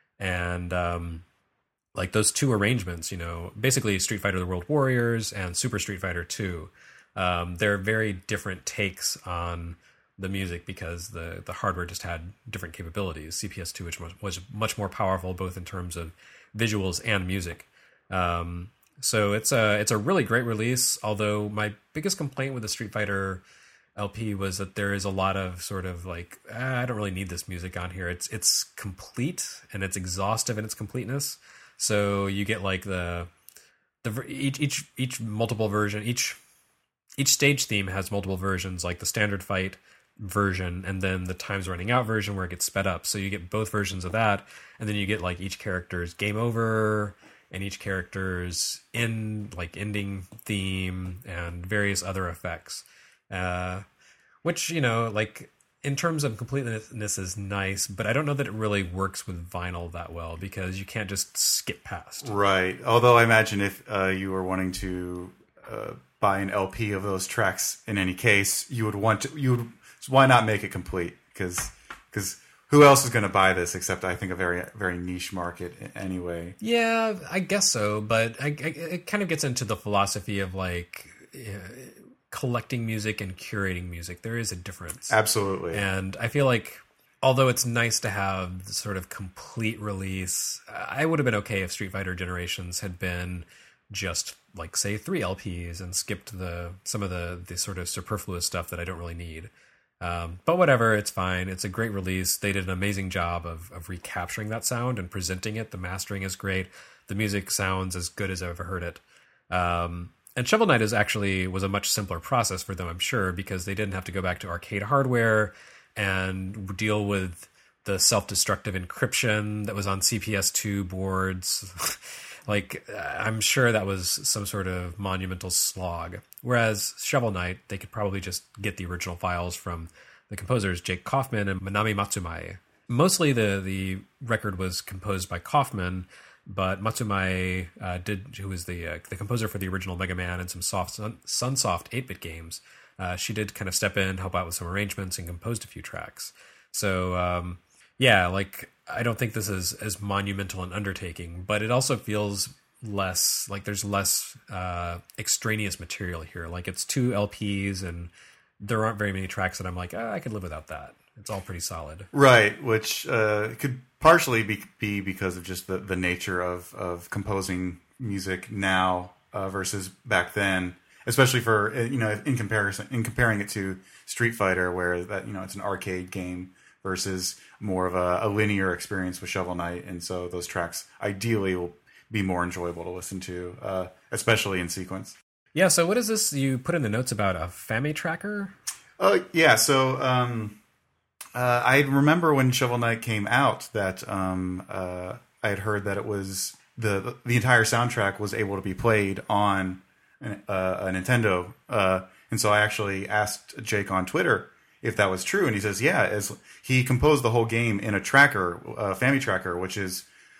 And um, like those two arrangements, you know, basically Street Fighter The World Warriors and Super Street Fighter two, um, they're very different takes on the music because the, the hardware just had different capabilities. C P S two, which was, was much more powerful both in terms of visuals and music. Um, so it's a, it's a really great release, although my biggest complaint with the Street Fighter L P was that there is a lot of sort of like, ah, I don't really need this music on here. It's it's complete and it's exhaustive in its completeness. So you get like the the each each each multiple version, each each stage theme has multiple versions, like the standard fight version and then the time's running out version where it gets sped up. So you get both versions of that, and then you get like each character's game over and each character's in like ending theme and various other effects. Uh, which, you know, like in terms of completeness is nice, but I don't know that it really works with vinyl that well because you can't just skip past. Right. Although I imagine if uh, you were wanting to uh, buy an L P of those tracks in any case, you would want to, you would, why not make it complete? Because, because who else is going to buy this except I think a very, very niche market anyway. Yeah, I guess so. But I, I, it kind of gets into the philosophy of like, uh, collecting music and curating music. There is a difference. Absolutely. And I feel like although it's nice to have the sort of complete release, I would have been okay if Street Fighter Generations had been just like say three L Ps and skipped the some of the the sort of superfluous stuff that I don't really need. Um, but whatever, it's fine. It's a great release. They did an amazing job of of recapturing that sound and presenting it. The mastering is great. The music sounds as good as I've ever heard it. Um, And Shovel Knight is actually was a much simpler process for them, I'm sure, because they didn't have to go back to arcade hardware and deal with the self-destructive encryption that was on C P S two boards. Like, I'm sure that was some sort of monumental slog. Whereas Shovel Knight, they could probably just get the original files from the composers Jake Kaufman and Manami Matsumae. Mostly the, the record was composed by Kaufman, but Matsumae uh, did, who was the uh, the composer for the original Mega Man and some soft Sun, Sunsoft eight-bit games. Uh, she did kind of step in, help out with some arrangements, and composed a few tracks. So um, yeah, like I don't think this is as monumental an undertaking, but it also feels less like there's less uh, extraneous material here. Like it's two L Ps, and there aren't very many tracks that I'm like, oh, I could live without that. It's all pretty solid. Right, which uh, could partially be, be because of just the, the nature of, of composing music now uh, versus back then, especially for, you know, in comparison, in comparing it to Street Fighter, where that, you know, it's an arcade game versus more of a, a linear experience with Shovel Knight. And so those tracks ideally will be more enjoyable to listen to, uh, especially in sequence. Yeah, so what is this you put in the notes about a Fame tracker? Uh, yeah, so... Um, Uh, I remember when Shovel Knight came out that um, uh, I had heard that it was the the entire soundtrack was able to be played on uh, a Nintendo, uh, and so I actually asked Jake on Twitter if that was true, and he says, yeah, as he composed the whole game in a tracker, uh, FamiTracker, which is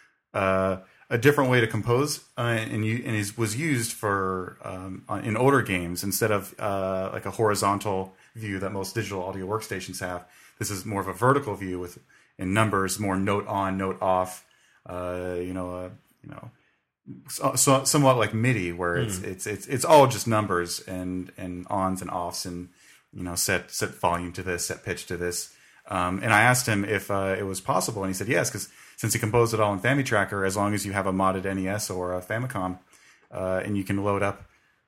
uh, a different way to compose, uh, and you, and is was used for um, in older games instead of uh, like a horizontal view that most digital audio workstations have. This is more of a vertical view with in numbers, more note on, note off. Uh, you know, uh, you know, so, so, somewhat like MIDI, where it's mm. it's it's it's all just numbers and and ons and offs, and you know, set set volume to this, set pitch to this. Um, and I asked him if uh, it was possible, and he said yes, because since he composed it all in FamiTracker, as long as you have a modded N E S or a Famicom, uh, and you can load up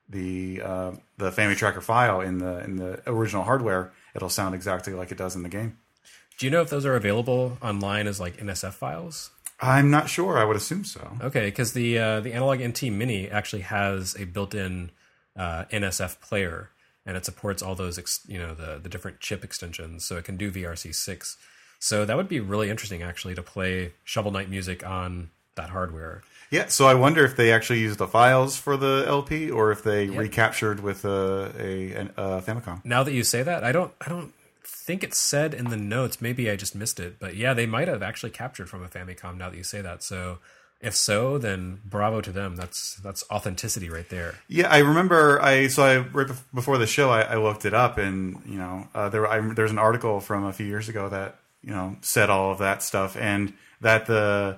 the uh, the FamiTracker file in the in the original hardware, it'll sound exactly like it does in the game. Do you know if those are available online as like N S F files? I'm not sure. I would assume so. Okay, because the uh, the Analog N T Mini actually has a built-in uh, N S F player, and it supports all those ex- you know the the different chip extensions, so it can do V R C six. So that would be really interesting, actually, to play Shovel Knight music on that hardware. Yeah, so I wonder if they actually used the files for the L P, or if they yeah. recaptured with a, a, a Famicom. Now that you say that, I don't, I don't think it said in the notes. Maybe I just missed it, but yeah, they might have actually captured from a Famicom. Now that you say that, so if so, then bravo to them. That's that's authenticity right there. Yeah, I remember. I so I right before the show, I, I looked it up, and you know, uh, there I, there's an article from a few years ago that you know said all of that stuff, and that the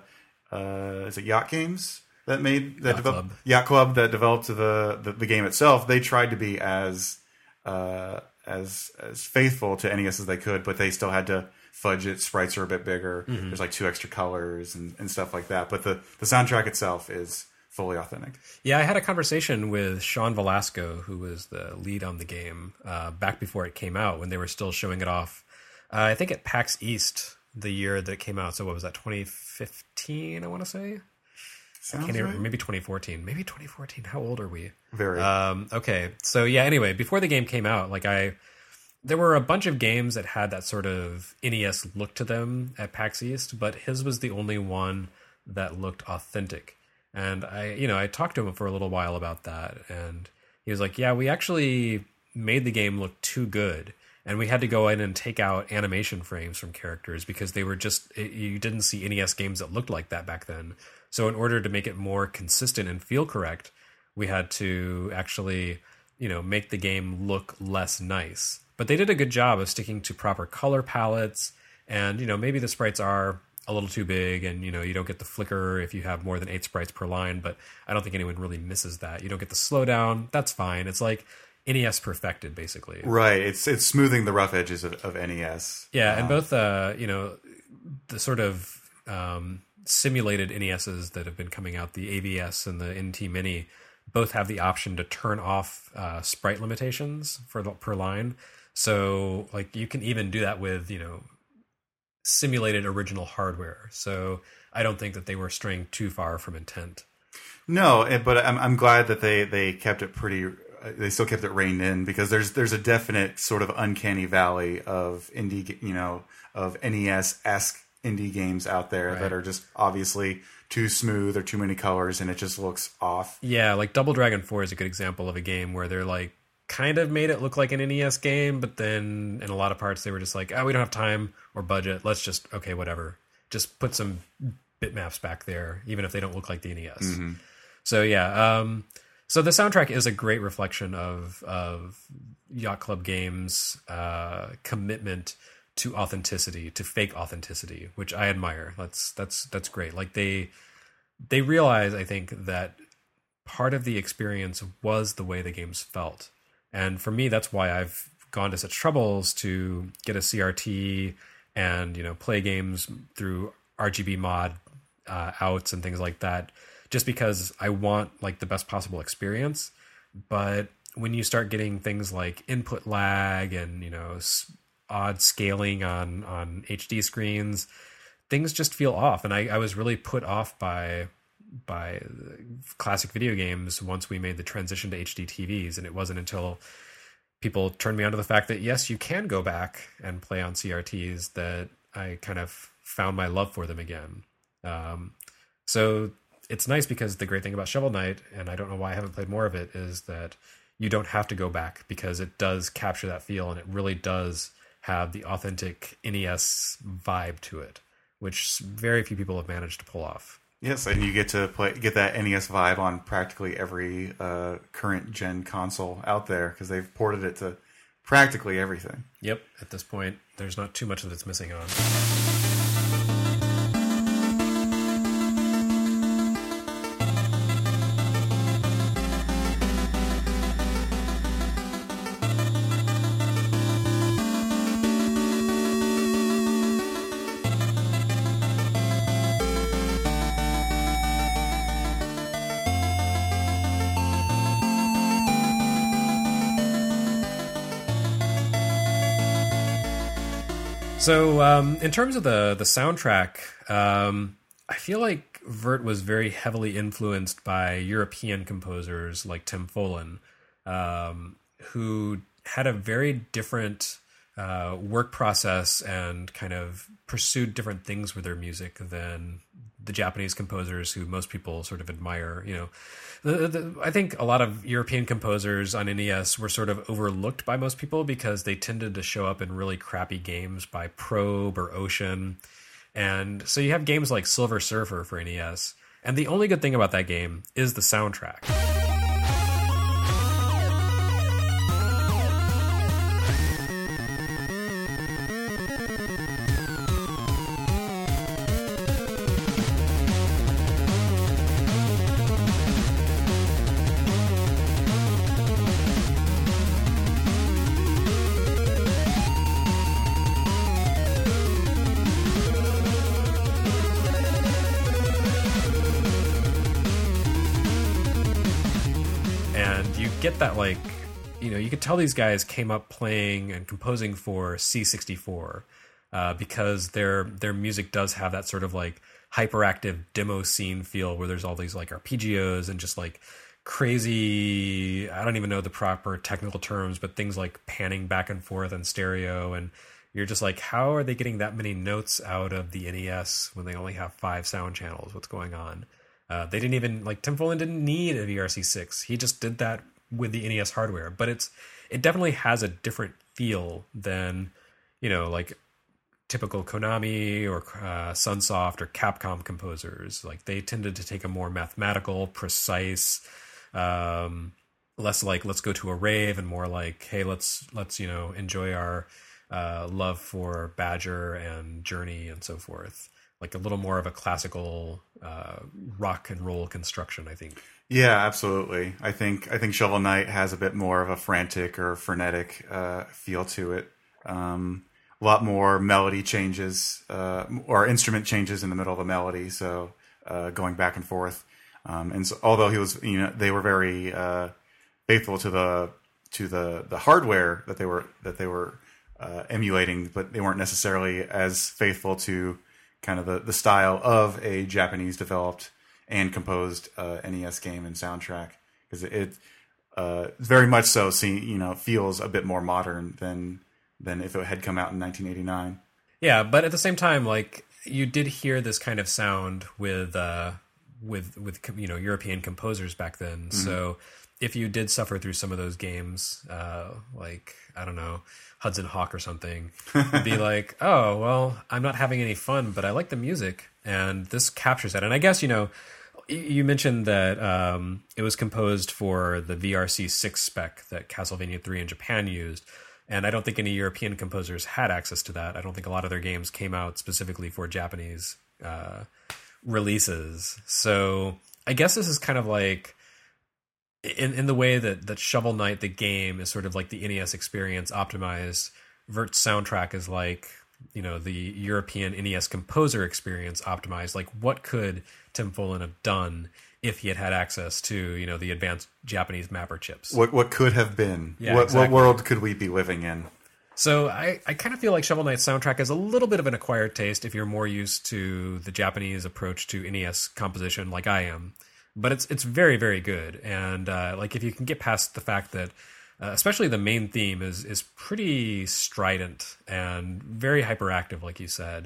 uh, is it Yacht Games that made that Yacht developed Club. Yacht Club that developed the, the the game itself. They tried to be as uh, as as faithful to N E S as they could, but they still had to fudge it. Sprites are a bit bigger. Mm-hmm. There's like two extra colors and, and stuff like that. But the, the soundtrack itself is fully authentic. Yeah, I had a conversation with Sean Velasco, who was the lead on the game, uh, back before it came out, when they were still showing it off. Uh, I think at PAX East, the year that it came out. So what was that, twenty fifteen, I want to say? Sounds I can't even, right. maybe twenty fourteen. Maybe twenty fourteen. How old are we? Very. Um, okay. So yeah, anyway, before the game came out, like I... there were a bunch of games that had that sort of N E S look to them at PAX East, but his was the only one that looked authentic. And I, you know, I talked to him for a little while about that, and he was like, yeah, we actually made the game look too good, and we had to go in and take out animation frames from characters because they were just, it, you didn't see N E S games that looked like that back then. So in order to make it more consistent and feel correct, we had to actually, you know, make the game look less nice. But they did a good job of sticking to proper color palettes, and you know, maybe the sprites are a little too big, and you know, you don't get the flicker if you have more than eight sprites per line. But I don't think anyone really misses that. You don't get the slowdown. That's fine. It's like N E S perfected, basically. Right. It's it's smoothing the rough edges of, of N E S. Yeah, um, and both uh, you know, the sort of um, simulated N E S's that have been coming out, the A V S and the N T Mini, both have the option to turn off uh, sprite limitations for the, per line. So, like, you can even do that with, you know, simulated original hardware. So, I don't think that they were straying too far from intent. No, but I'm I'm glad that they, they kept it pretty. They still kept it reined in, because there's there's a definite sort of uncanny valley of indie, you know, of N E S-esque indie games out there right. that are just obviously too smooth or too many colors, and it just looks off. Yeah, like Double Dragon four is a good example of a game where they're like, kind of made it look like an N E S game, but then in a lot of parts they were just like, oh, we don't have time or budget. Let's just, okay, whatever. Just put some bitmaps back there, even if they don't look like the N E S. Mm-hmm. So yeah, um, so the soundtrack is a great reflection of of Yacht Club Games' uh, commitment to authenticity, to fake authenticity, which I admire. That's that's that's great. Like they they realize, I think, that part of the experience was the way the games felt. And for me, that's why I've gone to such troubles to get a C R T and, you know, play games through R G B mod uh, outs and things like that, just because I want like the best possible experience. But when you start getting things like input lag and, you know, odd scaling on, on H D screens, things just feel off. And I, I was really put off by by classic video games once we made the transition to H D T Vs, and it wasn't until people turned me onto the fact that yes, you can go back and play on C R Ts that I kind of found my love for them again. Um, so it's nice, because the great thing about Shovel Knight, and I don't know why I haven't played more of it, is that you don't have to go back, because it does capture that feel, and it really does have the authentic N E S vibe to it, which very few people have managed to pull off. Yes, and you get to play get that N E S vibe on practically every uh, current gen console out there because they've ported it to practically everything. Yep, at this point, there's not too much that it's missing on. So, um, in terms of the the soundtrack, um, I feel like Vert was very heavily influenced by European composers like Tim Follin, um, who had a very different uh, work process and kind of pursued different things with their music than the Japanese composers who most people sort of admire. You know, the, the, I think a lot of European composers on N E S were sort of overlooked by most people because they tended to show up in really crappy games by Probe or Ocean. And so you have games like Silver Surfer for N E S. And the only good thing about that game is the soundtrack. Get that, like, you know, you could tell these guys came up playing and composing for C sixty-four uh, because their their music does have that sort of like hyperactive demo scene feel where there's all these like arpeggios and just like crazy, I don't even know the proper technical terms, but things like panning back and forth and stereo, and you're just like, how are they getting that many notes out of the N E S when they only have five sound channels? What's going on? Uh, they didn't even, like, Tim Follin didn't need a V R C six. He just did that with the N E S hardware, but it's it definitely has a different feel than, you know, like typical Konami or uh, Sunsoft or Capcom composers. Like, they tended to take a more mathematical, precise, um, less like let's go to a rave and more like, hey, let's let's you know enjoy our uh, love for Badger and Journey and so forth. Like a little more of a classical uh, rock and roll construction, I think. Yeah, absolutely. I think I think Shovel Knight has a bit more of a frantic or frenetic uh, feel to it. Um, a lot more melody changes uh, or instrument changes in the middle of a melody, so uh, going back and forth. Um, and so, although he was, you know, they were very uh, faithful to the to the the hardware that they were that they were uh, emulating, but they weren't necessarily as faithful to kind of the, the style of a Japanese developed and composed uh, N E S game and soundtrack, because it, it uh, very much so see, you know, feels a bit more modern than than if it had come out in nineteen eighty-nine. Yeah, but at the same time, like, you did hear this kind of sound with uh, with with you know European composers back then. Mm-hmm. So if you did suffer through some of those games, uh, like, I don't know, Hudson Hawk or something, you'd be like, oh, well, I'm not having any fun, but I like the music, and this captures that. And I guess, you know, you mentioned that um, it was composed for the V R C six spec that Castlevania three in Japan used, and I don't think any European composers had access to that. I don't think a lot of their games came out specifically for Japanese uh, releases. So I guess this is kind of like, in in the way that, that Shovel Knight, the game, is sort of like the N E S experience optimized, Vert's soundtrack is like, you know, the European N E S composer experience optimized. Like, what could Tim Follin have done if he had had access to, you know, the advanced Japanese mapper chips? What what could have been? Yeah, what, exactly. What world could we be living in? So I, I kind of feel like Shovel Knight's soundtrack is a little bit of an acquired taste if you're more used to the Japanese approach to N E S composition like I am. But it's it's very, very good. And uh, like, if you can get past the fact that uh, especially the main theme is is pretty strident and very hyperactive, like you said.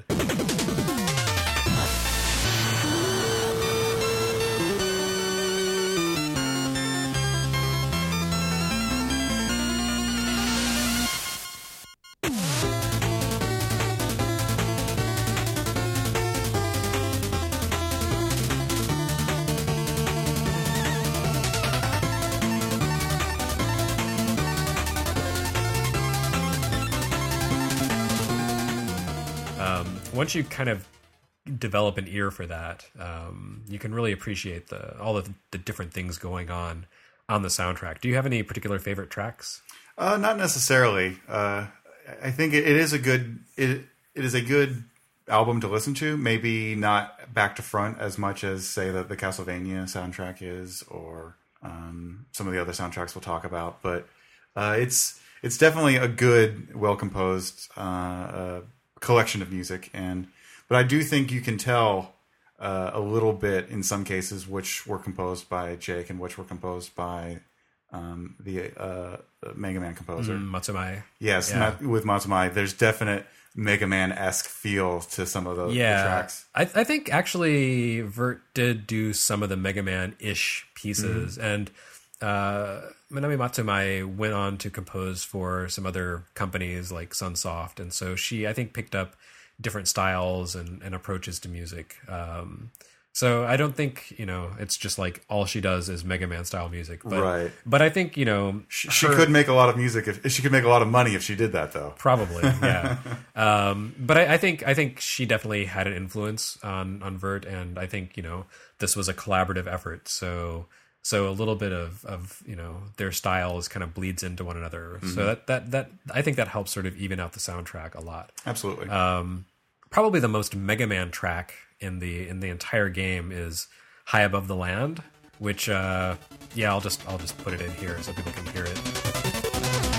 once you kind of develop an ear for that, um, you can really appreciate the all of the different things going on on the soundtrack. Do you have any particular favorite tracks? Uh, not necessarily. Uh, I think it, it is a good it it is a good album to listen to. Maybe not back to front as much as say that the Castlevania soundtrack is, or um, some of the other soundtracks we'll talk about. But uh, it's it's definitely a good, well composed uh, uh, collection of music. And but I do think you can tell uh, a little bit in some cases which were composed by Jake and which were composed by um, the uh, Mega Man composer. Mm, Matsumai. Yes, Yeah. Ma- with Matsumai, there's definite Mega Man-esque feel to some of the, Yeah, the tracks. I, I think actually Vert did do some of the Mega Man-ish pieces, and uh, Minami Matsumai went on to compose for some other companies like Sunsoft, and so she, I think, picked up different styles and, and approaches to music. Um, so I don't think, you know, it's just like all she does is Mega Man style music. But, Right. But I think, you know, She, she her- could make a lot of music if she could make a lot of money if she did that, though. Probably, yeah. um, but I, I think I think she definitely had an influence on on Vert, and I think, you know, this was a collaborative effort. So so a little bit of, of you know, their styles kind of bleeds into one another. So that, that that I think that helps sort of even out the soundtrack a lot. Absolutely. Um, probably the most Mega Man track in the in the entire game is High Above the Land, which uh, yeah, I'll just I'll just put it in here so people can hear it.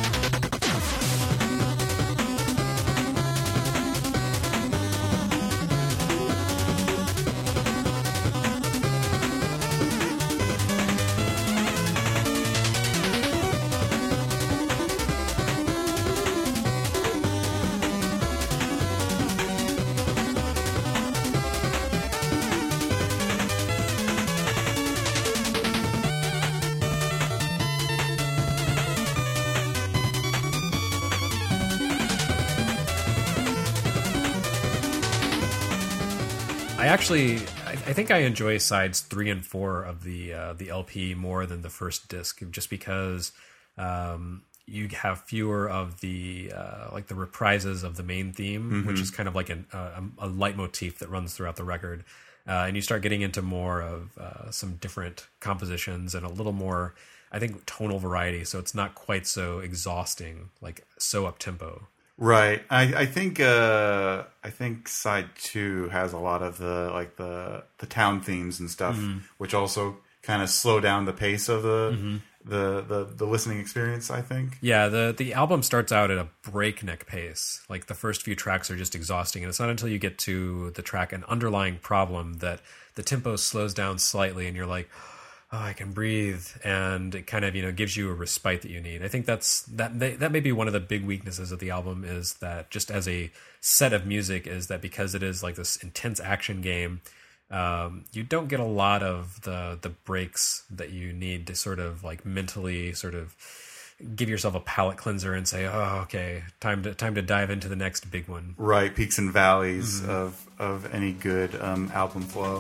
I actually, I, I think I enjoy sides three and four of the uh, the L P more than the first disc, just because um, you have fewer of the uh, like the reprises of the main theme, which is kind of like an, uh, a leitmotif that runs throughout the record, uh, and you start getting into more of uh, some different compositions and a little more, I think, tonal variety. So it's not quite so exhausting, like so up tempo. Right. I, I think uh, I think side two has a lot of the like the the town themes and stuff, which also kind of slow down the pace of the, the the the listening experience, I think. Yeah, the the album starts out at a breakneck pace. Like the first few tracks are just exhausting, and it's not until you get to the track An Underlying Problem that the tempo slows down slightly, and you're like, oh, I can breathe, and it kind of, you know, gives you a respite that you need. I think that's that that may be one of the big weaknesses of the album, is that just as a set of music, is that because it is like this intense action game, um, you don't get a lot of the the breaks that you need to sort of like mentally sort of give yourself a palate cleanser and say, oh, okay, time to time to dive into the next big one. Right, peaks and valleys of of any good um, album flow.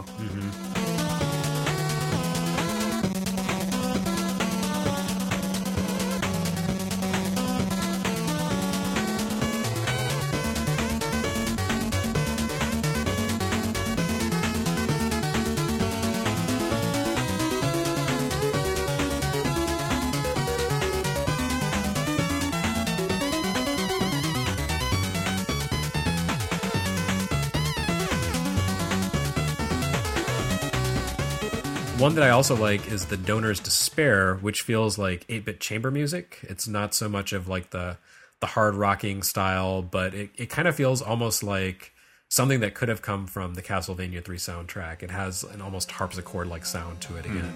One that I also like is The Donor's Despair, which feels like eight-bit chamber music. It's not so much of like the the hard rocking style, but it, it kind of feels almost like something that could have come from the Castlevania three soundtrack. It has an almost harpsichord-like sound to it again.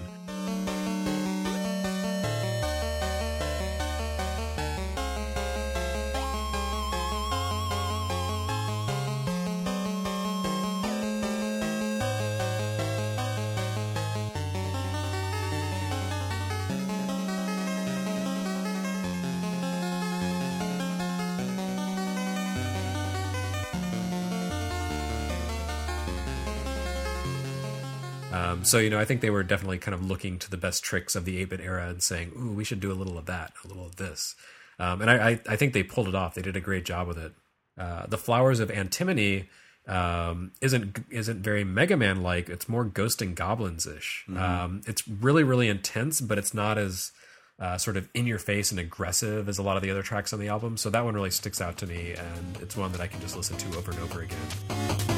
Um, so, you know, I think they were definitely kind of looking to the best tricks of the eight-bit era and saying, ooh, we should do a little of that, a little of this. Um, and I, I, I think they pulled it off. They did a great job with it. Uh, the Flowers of Antimony um, isn't isn't very Mega Man like. It's more Ghost and Goblins ish. Mm-hmm. Um, it's really really intense, but it's not as uh, sort of in your face and aggressive as a lot of the other tracks on the album. So that one really sticks out to me, and it's one that I can just listen to over and over again.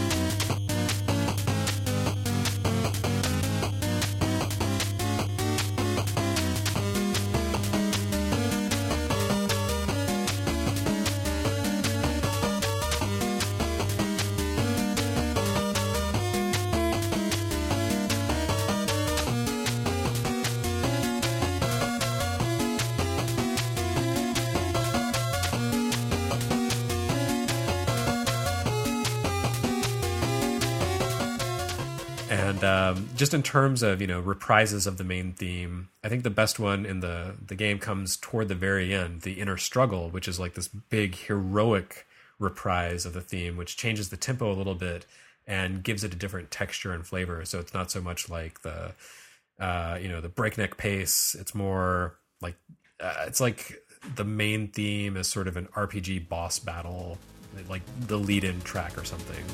And um, just in terms of, you know, reprises of the main theme, I think the best one in the, the game comes toward the very end, the Inner Struggle, which is like this big heroic reprise of the theme, which changes the tempo a little bit and gives it a different texture and flavor. So it's not so much like the, uh, you know, the breakneck pace. It's more like, uh, it's like the main theme is sort of an R P G boss battle, like the lead-in track or something.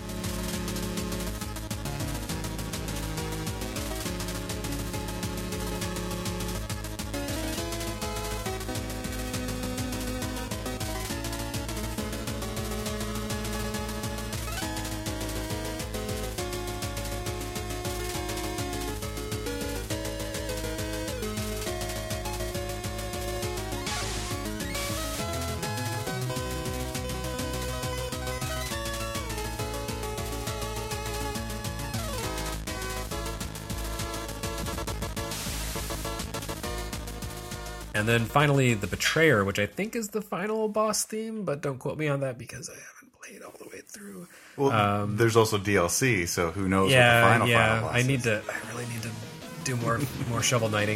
And then finally, the Betrayer, which I think is the final boss theme, but don't quote me on that because I haven't played all the way through. Well, um, there's also D L C, so who knows yeah, what the final, yeah, final boss I need is. to. I really need to do more more Shovel Knighting.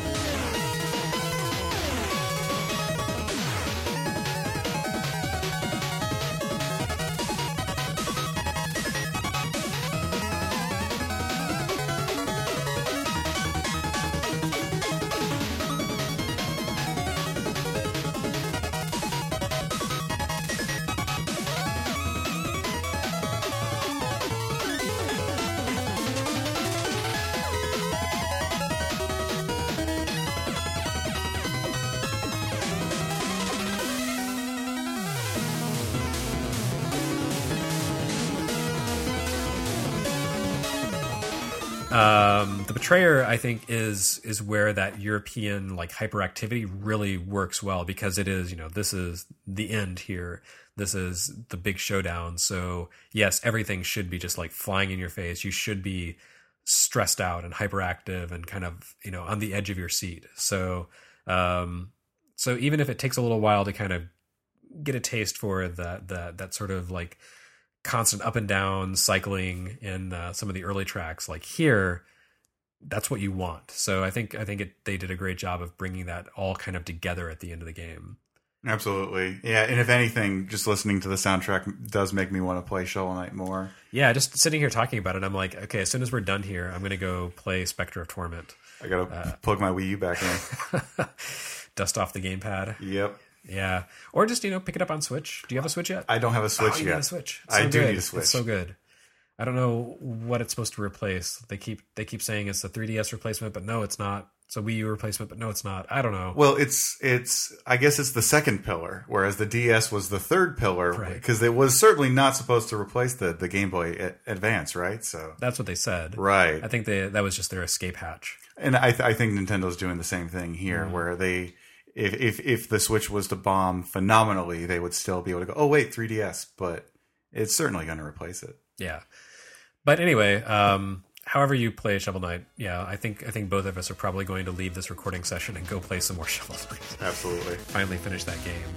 Um, the Betrayer, I think, is is where that European like hyperactivity really works well, because it is, you know, this is the end here. This is the big showdown. So yes, everything should be just like flying in your face. You should be stressed out and hyperactive and kind of, you know, on the edge of your seat. So um, so even if it takes a little while to kind of get a taste for that that that sort of like constant up and down cycling in uh, some of the early tracks, like here, that's what you want. So I think I think it, they did a great job of bringing that all kind of together at the end of the game. Absolutely, yeah. And if anything, just listening to the soundtrack does make me want to play Shovel Knight more. Yeah, just sitting here talking about it, I'm like, okay, as soon as we're done here, I'm going to go play Spectre of Torment. I gotta uh, plug my Wii U back in, dust off the gamepad. Yep. Yeah, or just, you know, pick it up on Switch. Do you have a Switch yet? I don't have a Switch oh, you yet. Got a Switch. It's so I do good. need a Switch. It's so good. I don't know what it's supposed to replace. They keep they keep saying it's a three D S replacement, but no, it's not. It's a Wii U replacement, but no, it's not. I don't know. Well, it's it's. I guess it's the second pillar, whereas the D S was the third pillar, because right. it was certainly not supposed to replace the, the Game Boy Advance, right? So that's what they said, right? I think they that was just their escape hatch. And I th- I think Nintendo's doing the same thing here, mm. where they. If, if if the Switch was to bomb phenomenally, they would still be able to go, oh, wait, three D S, but it's certainly going to replace it. Yeah. But anyway, um, however you play Shovel Knight, yeah, I think I think both of us are probably going to leave this recording session and go play some more Shovel Knight. Absolutely. Finally finish that game.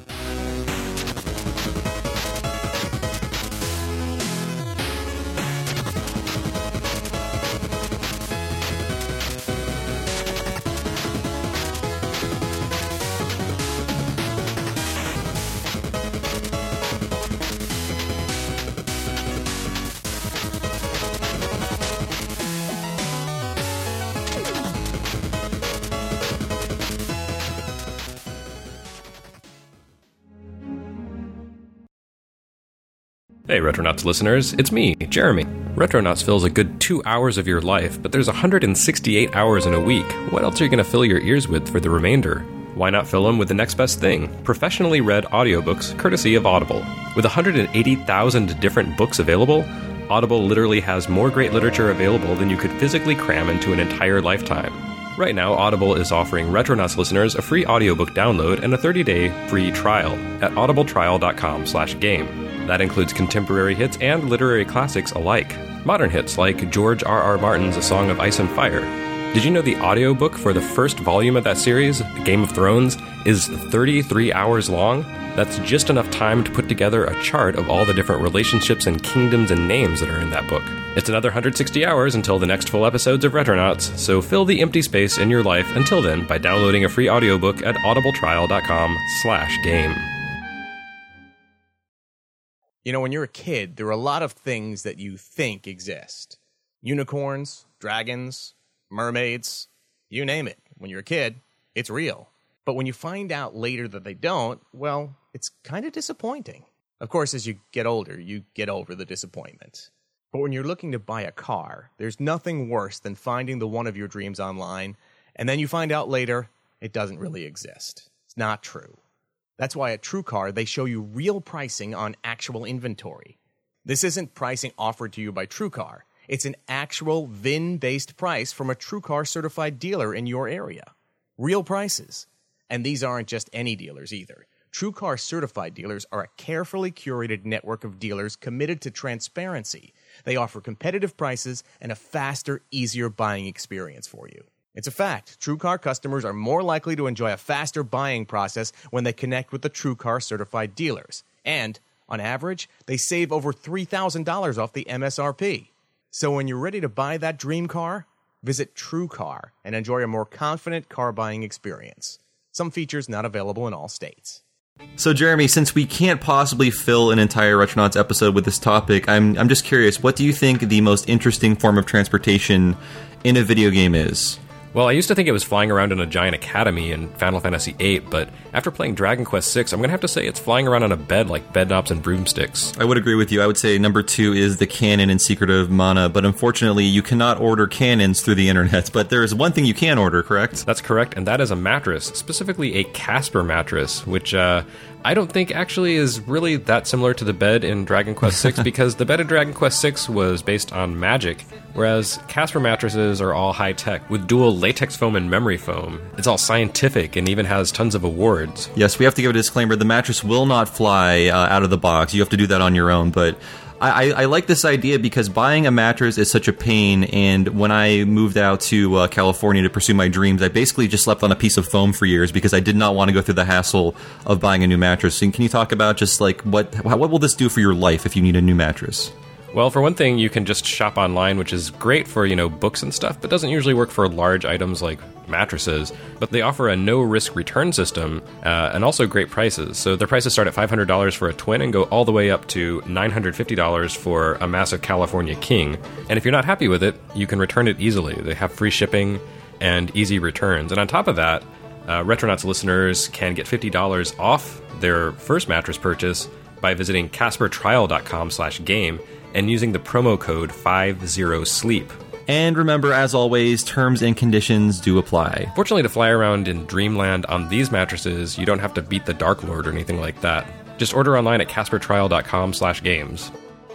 Hey, Retronauts listeners, it's me, Jeremy. Retronauts fills a good two hours of your life, but there's one hundred sixty-eight hours in a week. What else are you going to fill your ears with for the remainder? Why not fill them with the next best thing? Professionally read audiobooks, courtesy of Audible. With one hundred eighty thousand different books available, Audible literally has more great literature available than you could physically cram into an entire lifetime. Right now, Audible is offering Retronauts listeners a free audiobook download and a thirty-day free trial at audibletrial.com slash game. That includes contemporary hits and literary classics alike. Modern hits like George R R. Martin's A Song of Ice and Fire. Did you know the audiobook for the first volume of that series, Game of Thrones, is thirty-three hours long? That's just enough time to put together a chart of all the different relationships and kingdoms and names that are in that book. It's another one hundred sixty hours until the next full episodes of Retronauts, so fill the empty space in your life until then by downloading a free audiobook at audibletrial.com slash game. You know, when you're a kid, there are a lot of things that you think exist. Unicorns, dragons, mermaids, you name it. When you're a kid, it's real. But when you find out later that they don't, well, it's kind of disappointing. Of course, as you get older, you get over the disappointment. But when you're looking to buy a car, there's nothing worse than finding the one of your dreams online, and then you find out later it doesn't really exist. It's not true. That's why at TrueCar, they show you real pricing on actual inventory. This isn't pricing offered to you by TrueCar. It's an actual V I N-based price from a TrueCar certified dealer in your area. Real prices. And these aren't just any dealers either. TrueCar certified dealers are a carefully curated network of dealers committed to transparency. They offer competitive prices and a faster, easier buying experience for you. It's a fact. TrueCar customers are more likely to enjoy a faster buying process when they connect with the TrueCar certified dealers. And, on average, they save over three thousand dollars off the M S R P. So when you're ready to buy that dream car, visit TrueCar and enjoy a more confident car buying experience. Some features not available in all states. So, Jeremy, since we can't possibly fill an entire Retronauts episode with this topic, I'm I'm just curious, what do you think the most interesting form of transportation in a video game is? Well, I used to think it was flying around in a giant academy in Final Fantasy eight, but after playing Dragon Quest six, I'm going to have to say it's flying around on a bed like bedknobs and broomsticks. I would agree with you. I would say number two is the canon in Secret of Mana, but unfortunately you cannot order cannons through the internet. But there is one thing you can order, correct? That's correct, and that is a mattress, specifically a Casper mattress, which uh, I don't think actually is really that similar to the bed in Dragon Quest six, because the bed in Dragon Quest six was based on magic, whereas Casper mattresses are all high-tech, with dual latex foam and memory foam. It's all scientific and even has tons of awards. Yes, we have to give a disclaimer. The mattress will not fly uh, out of the box. You have to do that on your own, but I, I, I like this idea because buying a mattress is such a pain, and when I moved out to uh, California to pursue my dreams, I basically just slept on a piece of foam for years because I did not want to go through the hassle of buying a new mattress. And can you talk about just like what what will this do for your life if you need a new mattress? Well, for one thing, you can just shop online, which is great for, you know, books and stuff, but doesn't usually work for large items like mattresses. But they offer a no-risk return system uh, and also great prices. So their prices start at five hundred dollars for a twin and go all the way up to nine hundred fifty dollars for a massive California king. And if you're not happy with it, you can return it easily. They have free shipping and easy returns. And on top of that, uh, Retronauts listeners can get fifty dollars off their first mattress purchase by visiting caspertrial.com slash game and using the promo code fifty sleep. And remember, as always, terms and conditions do apply. Fortunately, to fly around in Dreamland on these mattresses, you don't have to beat the Dark Lord or anything like that. Just order online at caspertrial.com slash games.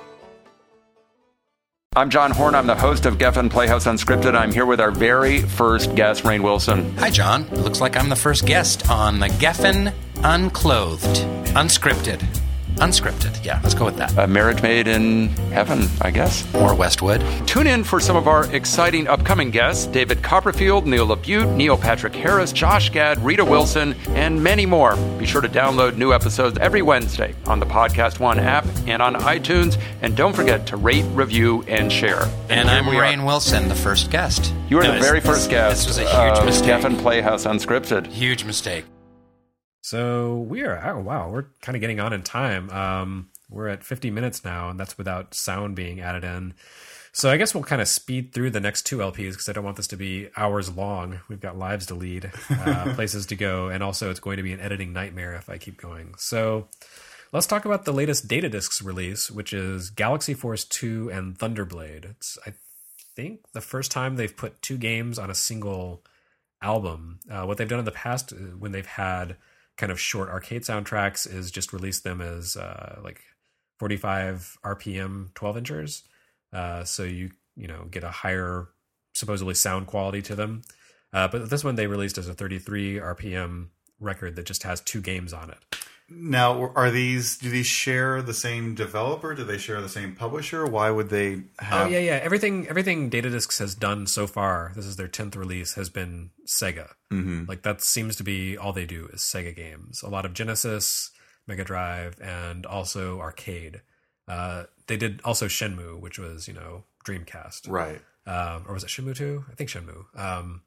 I'm John Horn. I'm the host of Geffen Playhouse Unscripted. I'm here with our very first guest, Rainn Wilson. Hi, John. It looks like I'm the first guest on the Geffen Unclothed, Unscripted. Unscripted. Yeah, let's go with that. A marriage made in heaven, I guess. Or Westwood. Tune in for some of our exciting upcoming guests: David Copperfield, Neil LaBute, Neil Patrick Harris, Josh Gad, Rita Wilson, and many more. Be sure to download new episodes every Wednesday on the Podcast One app and on iTunes. And don't forget to rate, review, and share. And, and I'm Rainn Wilson, the first guest. You were no, the very this, first guest. This was a huge uh, mistake. Geffen Playhouse Unscripted. Huge mistake. So we are, oh, wow, we're kind of getting on in time. Um, we're at fifty minutes now, and that's without sound being added in. So I guess we'll kind of speed through the next two L Ps because I don't want this to be hours long. We've got lives to lead, uh, places to go, and also it's going to be an editing nightmare if I keep going. So Let's talk about the latest Data Discs release, which is Galaxy Force two and Thunderblade. It's, I think, the first time they've put two games on a single album. Uh, what they've done in the past when they've had kind of short arcade soundtracks is just release them as uh, like forty-five R P M twelve inchers. Uh, so you, you know, get a higher supposedly sound quality to them. Uh, but this one they released as a thirty-three R P M record that just has two games on it. Now, are these, do these share the same developer? Do they share the same publisher? Why would they have... Oh, yeah, yeah. Everything everything Datadiscs has done so far, this is their tenth release, has been Sega. Mm-hmm. Like, that seems to be all they do is Sega games. A lot of Genesis, Mega Drive, and also arcade. Uh, they did also Shenmue, which was, you know, Dreamcast. Right. Um, or was it Shenmue two? I think Shenmue. Um,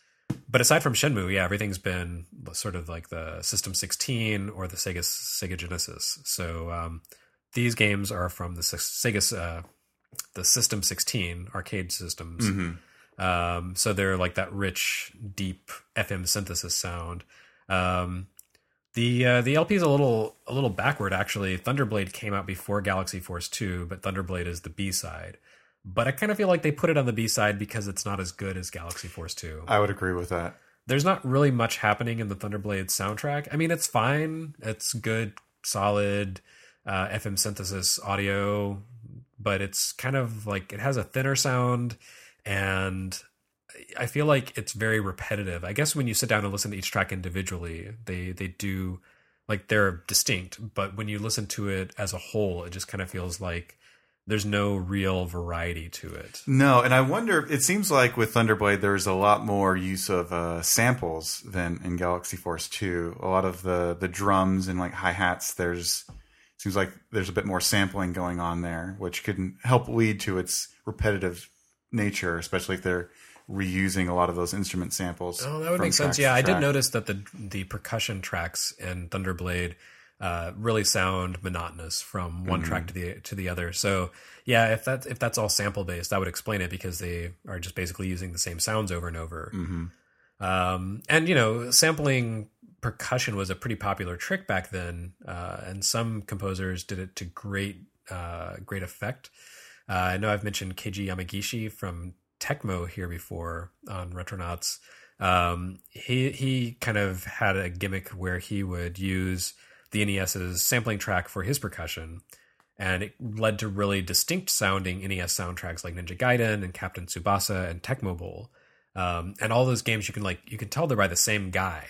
but aside from Shenmue, yeah, everything's been sort of like the System sixteen or the Sega Sega Genesis. So um, these games are from the Sega uh, the System sixteen arcade systems. Mm-hmm. Um, so they're like that rich, deep F M synthesis sound. Um, the uh, the L P is a little a little backward actually. Thunderblade came out before Galaxy Force two, but Thunderblade is the B side. But I kind of feel like they put it on the B side because it's not as good as Galaxy Force two. I would agree with that. There's not really much happening in the Thunderblade soundtrack. I mean, it's fine. It's good, solid uh, F M synthesis audio, but it's kind of like it has a thinner sound, and I feel like it's very repetitive. I guess when you sit down and listen to each track individually, they they do, like, they're distinct, but when you listen to it as a whole, it just kind of feels like there's no real variety to it. No, and I wonder, it seems like with Thunderblade, there's a lot more use of uh, samples than in Galaxy Force two. A lot of the, the drums and like hi-hats, there's seems like there's a bit more sampling going on there, which could help lead to its repetitive nature, especially if they're reusing a lot of those instrument samples. Oh, that would make sense. Yeah, I did notice that the the percussion tracks in Thunderblade Uh, really sound monotonous from one mm-hmm. track to the to the other. So yeah, if that's if that's all sample based, that would explain it because they are just basically using the same sounds over and over. Mm-hmm. Um, and you know, sampling percussion was a pretty popular trick back then, uh, and some composers did it to great uh, great effect. Uh, I know I've mentioned Keiji Yamagishi from Tecmo here before on Retronauts. Um, he he kind of had a gimmick where he would use the NES's sampling track for his percussion, and it led to really distinct sounding N E S soundtracks like Ninja Gaiden and Captain Tsubasa and Tecmo Bowl. Um, and all those games, you can like you can tell they're by the same guy,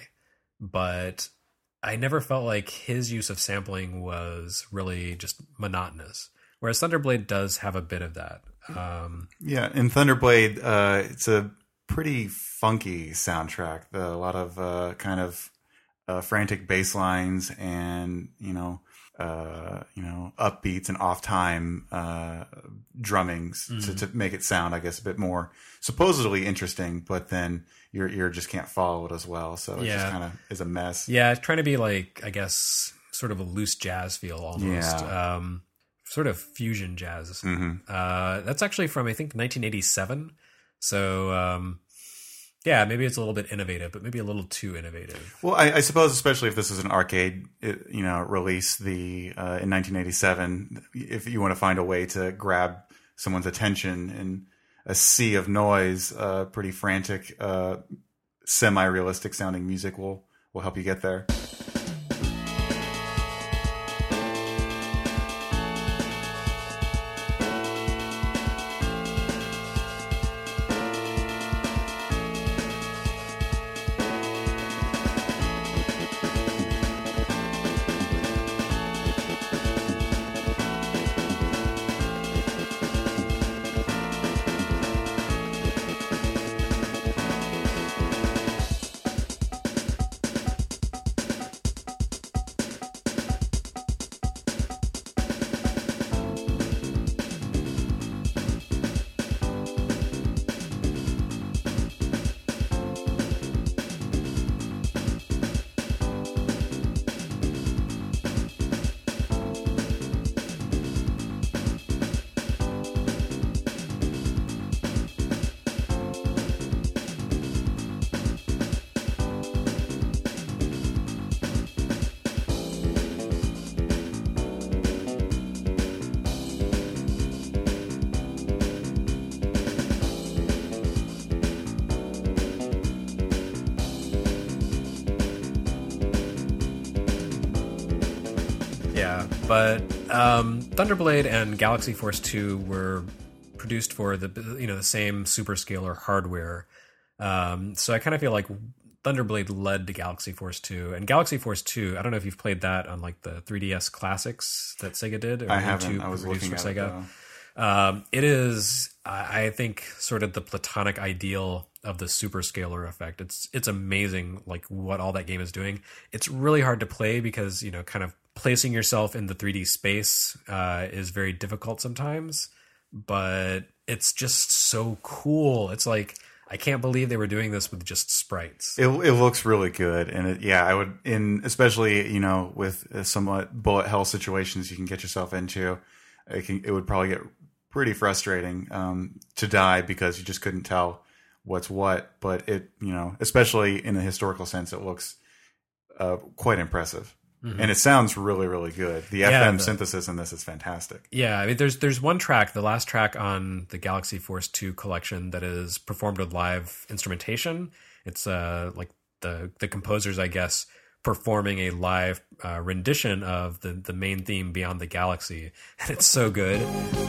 but I never felt like his use of sampling was really just monotonous. Whereas Thunderblade does have a bit of that. Um, yeah, in Thunderblade, uh, it's a pretty funky soundtrack. The, a lot of uh, kind of Uh, frantic bass lines and you know uh, you know upbeats and off time uh, drummings mm. to, to make it sound, I guess, a bit more supposedly interesting, but then your ear just can't follow it as well, so it yeah. just kind of is a mess. Yeah, trying to be like, I guess, sort of a loose jazz feel almost. Yeah. Um, sort of fusion jazz. Mm-hmm. Uh, that's actually from, I think, nineteen eighty-seven. So um, yeah, maybe it's a little bit innovative, but maybe a little too innovative. Well, I, I suppose, especially if this is an arcade, it, you know, release the uh, in nineteen eighty-seven, if you want to find a way to grab someone's attention in a sea of noise, uh, pretty frantic, uh, semi-realistic sounding music will will help you get there. But um, Thunderblade and Galaxy Force two were produced for the you know the same superscalar hardware. Um, so I kind of feel like Thunderblade led to Galaxy Force two, and Galaxy Force two. I don't know if you've played that on like the three D S classics that Sega did. Or I haven't. YouTube I was produced looking for at Sega. it, though. Um, it is, I I think, sort of the platonic ideal of the superscalar effect. It's it's amazing, like what all that game is doing. It's really hard to play because you know, kind of placing yourself in the three D space uh, is very difficult sometimes. But it's just so cool. It's like I can't believe they were doing this with just sprites. It it looks really good, and it, yeah, I would in especially you know with somewhat bullet hell situations you can get yourself into. It can it would probably get pretty frustrating um, to die because you just couldn't tell what's what. But it, you know, especially in a historical sense, it looks uh, quite impressive, mm-hmm. and it sounds really, really good. The yeah, F M the, synthesis in this is fantastic. Yeah, I mean, there's there's one track, the last track on the Galaxy Force two collection, that is performed with live instrumentation. It's uh like the the composers, I guess, performing a live uh, rendition of the the main theme, Beyond the Galaxy, and it's so good.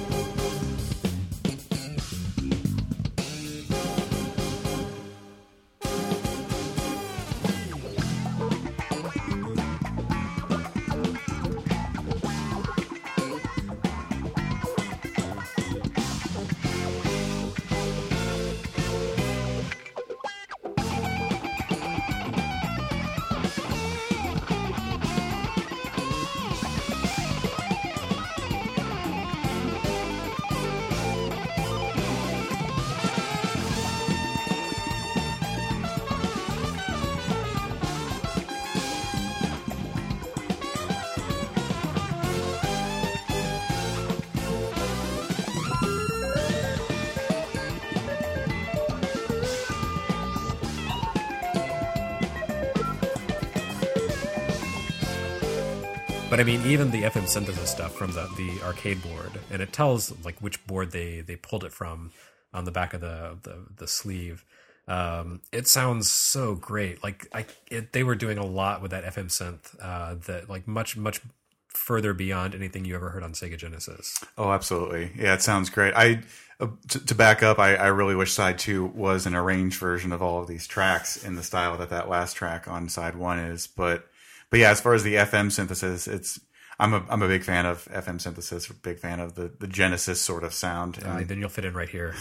But I mean, even the F M synthesis stuff from the, the arcade board, and it tells like which board they, they pulled it from on the back of the the, the sleeve. Um, it sounds so great. Like I, it, they were doing a lot with that F M synth uh, that like much much further beyond anything you ever heard on Sega Genesis. Oh, absolutely. Yeah, it sounds great. I uh, t- to back up, I, I really wish side two was an arranged version of all of these tracks in the style that that last track on side one is. But but yeah, as far as the F M synthesis, it's I'm a I'm a big fan of F M synthesis. A big fan of the the Genesis sort of sound. Uh, and then you'll fit in right here.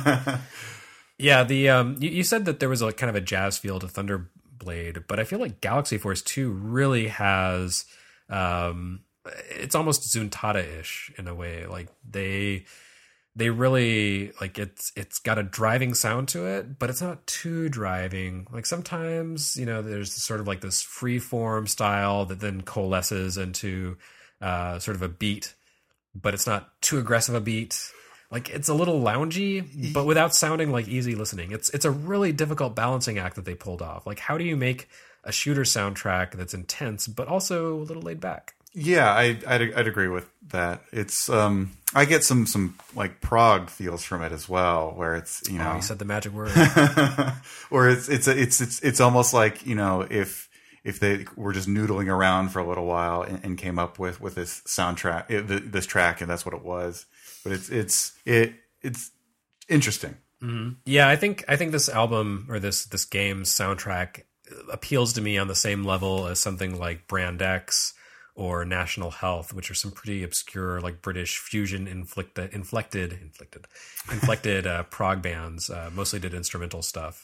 Yeah, the um, you, you said that there was a kind of a jazz feel to Thunderblade, but I feel like Galaxy Force two really has. Um, it's almost Zuntata-ish in a way. Like they, they really like it's it's got a driving sound to it, but it's not too driving. Like sometimes, you know, there's sort of like this free form style that then coalesces into uh, sort of a beat, but it's not too aggressive a beat. Like it's a little loungy, but without sounding like easy listening. It's it's a really difficult balancing act that they pulled off. Like how do you make a shooter soundtrack that's intense but also a little laid back? Yeah, I, I'd, I'd agree with that. It's um, I get some some like prog feels from it as well, where it's you know oh, you said the magic word, or it's it's it's it's it's almost like you know if if they were just noodling around for a little while and, and came up with with this soundtrack, it, this track, and that's what it was. But it's it's it it's interesting. Mm-hmm. Yeah, I think I think this album or this this game's soundtrack appeals to me on the same level as something like Brand X or National Health, which are some pretty obscure, like British fusion inflicted, inflected, inflicted, inflected uh, prog bands. Uh, mostly did instrumental stuff,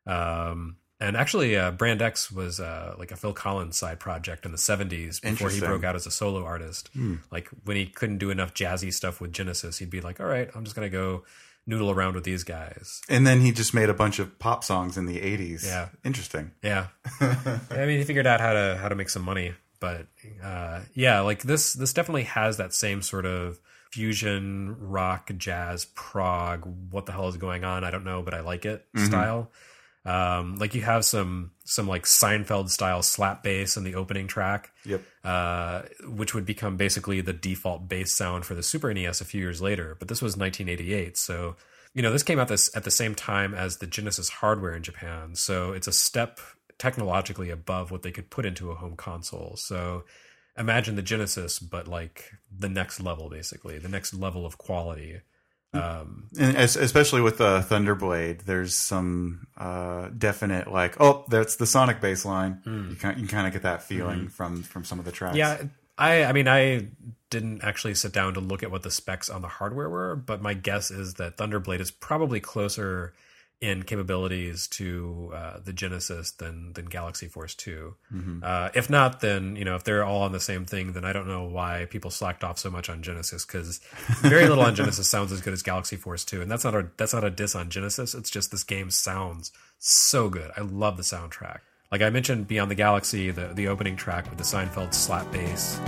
um, and actually, uh, Brand X was uh, like a Phil Collins side project in the seventies before he broke out as a solo artist. Hmm. Like when he couldn't do enough jazzy stuff with Genesis, he'd be like, "All right, I'm just gonna go noodle around with these guys." And then he just made a bunch of pop songs in the eighties. Yeah, interesting. Yeah, I mean, he figured out how to how to make some money. But uh, yeah, like this, this definitely has that same sort of fusion, rock, jazz, prog. What the hell is going on? I don't know, but I like it mm-hmm. style. Um, like you have some some like Seinfeld style slap bass in the opening track. Yep. Uh, which would become basically the default bass sound for the Super N E S a few years later. But this was nineteen eighty-eight, so you know this came out this at the same time as the Genesis hardware in Japan. So it's a step technologically above what they could put into a home console. So imagine the Genesis, but like the next level, basically the next level of quality. Um, and as, especially with uh, Thunderblade, there's some uh, definite like, oh, that's the Sonic bass line. Mm. You can you kind of get that feeling mm-hmm. from from some of the tracks. Yeah, I I mean I didn't actually sit down to look at what the specs on the hardware were, but my guess is that Thunderblade is probably closer in capabilities to uh, the Genesis than than Galaxy Force two. Mm-hmm. Uh, if not, then, you know, if they're all on the same thing, then I don't know why people slacked off so much on Genesis, because very little on Genesis sounds as good as Galaxy Force two, and that's not a that's not a diss on Genesis. It's just this game sounds so good. I love the soundtrack. Like I mentioned, Beyond the Galaxy, the the opening track with the Seinfeld slap bass.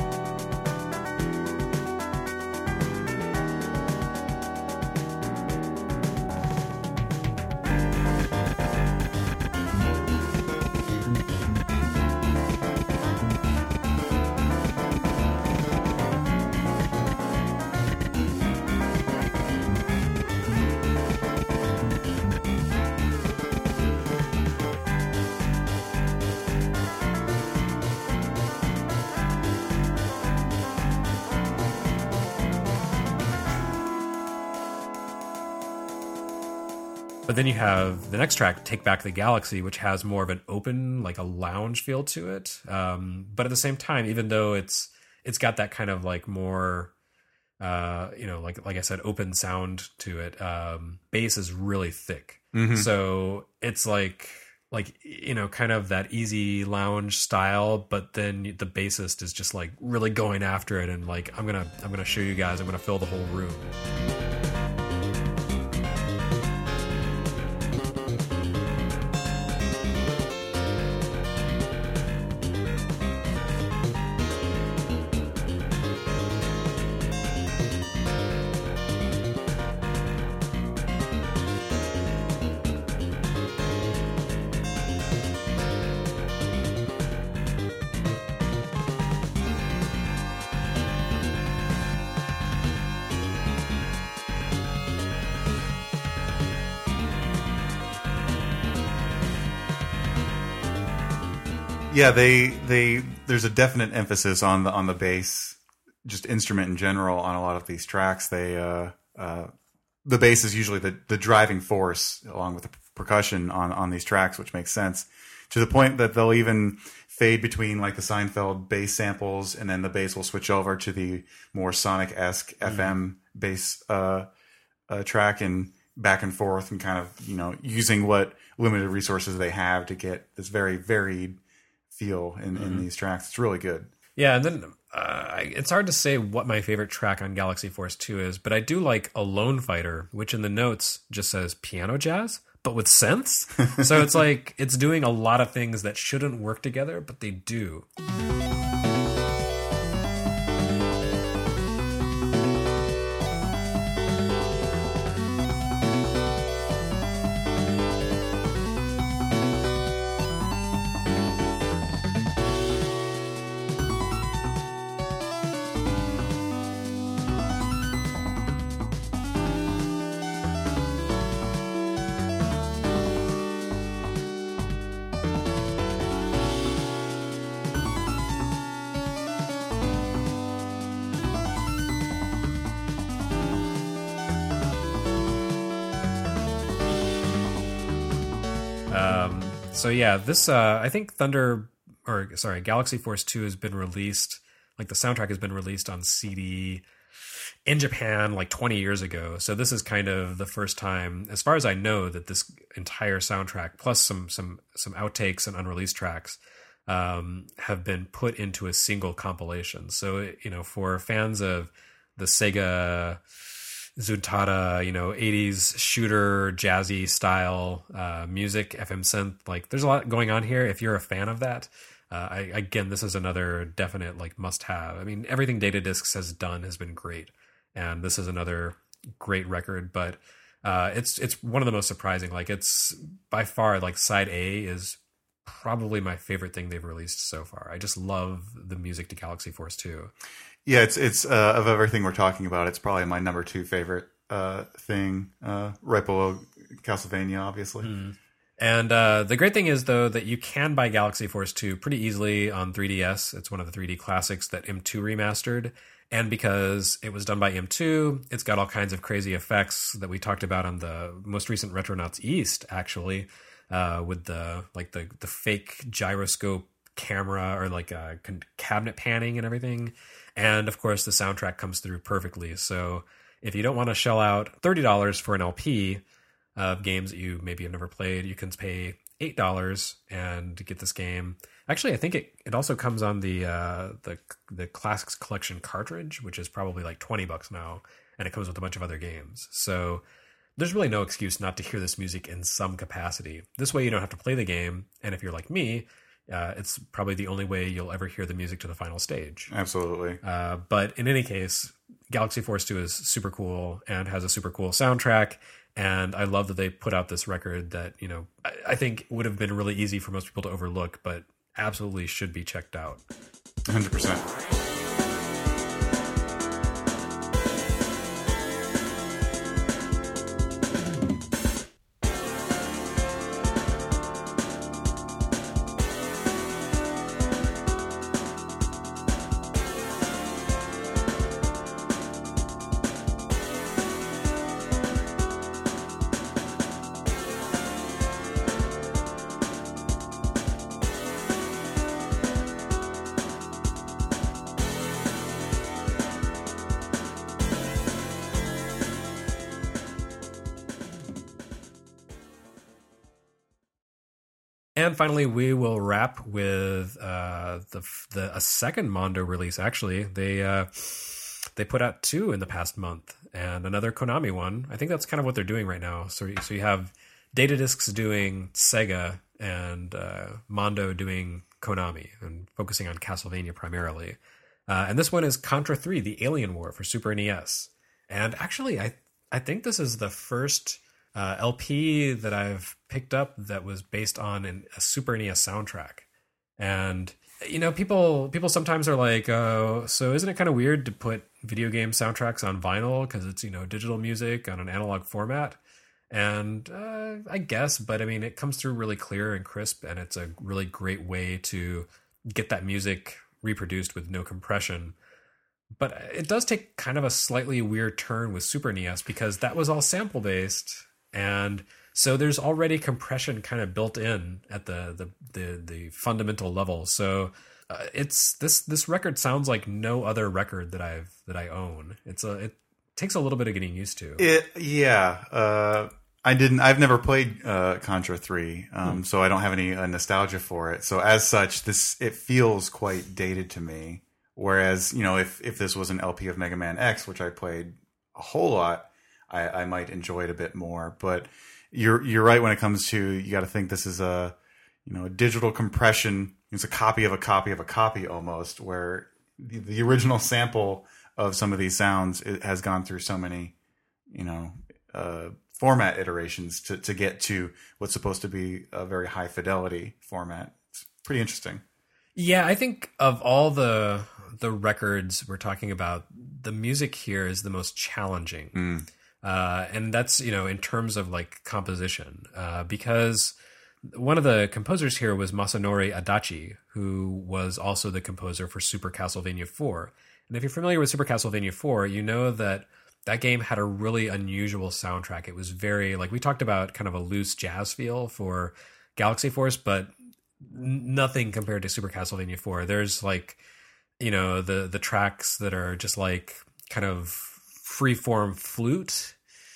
But then you have the next track, Take Back the Galaxy, which has more of an open, like a lounge feel to it. Um, but at the same time, even though it's it's got that kind of like more, uh, you know, like like I said, open sound to it. Um, bass is really thick, mm-hmm. so it's like like you know, kind of that easy lounge style. But then the bassist is just like really going after it, and like I'm gonna I'm gonna show you guys, I'm gonna fill the whole room. Yeah, they they there's a definite emphasis on the on the bass, just instrument in general on a lot of these tracks. They uh, uh, the bass is usually the, the driving force along with the percussion on on these tracks, which makes sense to the point that they'll even fade between like the Seinfeld bass samples, and then the bass will switch over to the more Sonic-esque mm. F M bass uh, uh, track, and back and forth, and kind of, you know, using what limited resources they have to get this very varied feel in, mm-hmm. in these tracks. It's really good. Yeah, and then uh, it's hard to say what my favorite track on Galaxy Force two is, but I do like Alone Fighter, which in the notes just says piano jazz, but with synths. So it's like it's doing a lot of things that shouldn't work together, but they do. Um, so yeah, this, uh, I think Thunder, or sorry, Galaxy Force two has been released, like the soundtrack has been released on C D in Japan like twenty years ago. So this is kind of the first time, as far as I know, that this entire soundtrack, plus some, some, some outtakes and unreleased tracks, um, have been put into a single compilation. So, you know, for fans of the Sega Zuntata, you know, eighties shooter, jazzy style uh, music, F M synth, like there's a lot going on here. If you're a fan of that, uh, I, again, this is another definite like must have. I mean, everything Data Discs has done has been great, and this is another great record. But uh, it's it's one of the most surprising. Like it's by far like side A is probably my favorite thing they've released so far. I just love the music to Galaxy Force two. Yeah, it's it's uh, of everything we're talking about, it's probably my number two favorite uh, thing, uh, right below Castlevania, obviously. Mm. And uh, the great thing is, though, that you can buy Galaxy Force two pretty easily on three D S. It's one of the three D classics that M two remastered. And because it was done by M two, it's got all kinds of crazy effects that we talked about on the most recent Retronauts East, actually, uh, with the like the, the fake gyroscope camera or like uh, cabinet panning and everything. And, of course, the soundtrack comes through perfectly. So if you don't want to shell out thirty dollars for an L P of games that you maybe have never played, you can pay eight dollars and get this game. Actually, I think it, it also comes on the uh, the the Classics Collection cartridge, which is probably like twenty bucks now, and it comes with a bunch of other games. So there's really no excuse not to hear this music in some capacity. This way you don't have to play the game, and if you're like me, uh, it's probably the only way you'll ever hear the music to the final stage. Absolutely. Uh, but in any case, Galaxy Force two is super cool and has a super cool soundtrack. And I love that they put out this record that, you know, I, I think would have been really easy for most people to overlook, but absolutely should be checked out. one hundred percent. And finally, we will wrap with uh, the the a second Mondo release. Actually, they uh, they put out two in the past month, and another Konami one. I think that's kind of what they're doing right now. So, so you have Datadiscs doing Sega and uh, Mondo doing Konami, and focusing on Castlevania primarily. Uh, and this one is Contra three: The Alien War for Super N E S. And actually, I I think this is the first Uh, L P that I've picked up that was based on an, a Super N E S soundtrack. And, you know, people people sometimes are like, oh, so isn't it kind of weird to put video game soundtracks on vinyl because it's, you know, digital music on an analog format? And uh, I guess, but I mean, it comes through really clear and crisp, and it's a really great way to get that music reproduced with no compression. But it does take kind of a slightly weird turn with Super N E S because that was all sample based. And so there's already compression kind of built in at the the the, the fundamental level. So uh, it's this this record sounds like no other record that I've that I own. It's a it takes a little bit of getting used to. It yeah. Uh, I didn't. I've never played uh, Contra three, um, hmm. so I don't have any uh, nostalgia for it. So as such, this it feels quite dated to me. Whereas, you know, if if this was an L P of Mega Man X, which I played a whole lot, I, I might enjoy it a bit more. But you're you're right when it comes to, you got to think this is a, you know, a digital compression. It's a copy of a copy of a copy almost, where the, the original sample of some of these sounds, it has gone through so many, you know, uh, format iterations to to get to what's supposed to be a very high fidelity format. It's pretty interesting. Yeah, I think of all the the records we're talking about, the music here is the most challenging. Mm. Uh, and that's, you know, in terms of like composition, uh, because one of the composers here was Masanori Adachi, who was also the composer for Super Castlevania four. And if you're familiar with Super Castlevania four, you know that that game had a really unusual soundtrack. It was very, like we talked about, kind of a loose jazz feel for Galaxy Force, but nothing compared to Super Castlevania four. There's like, you know, the the tracks that are just like kind of freeform flute,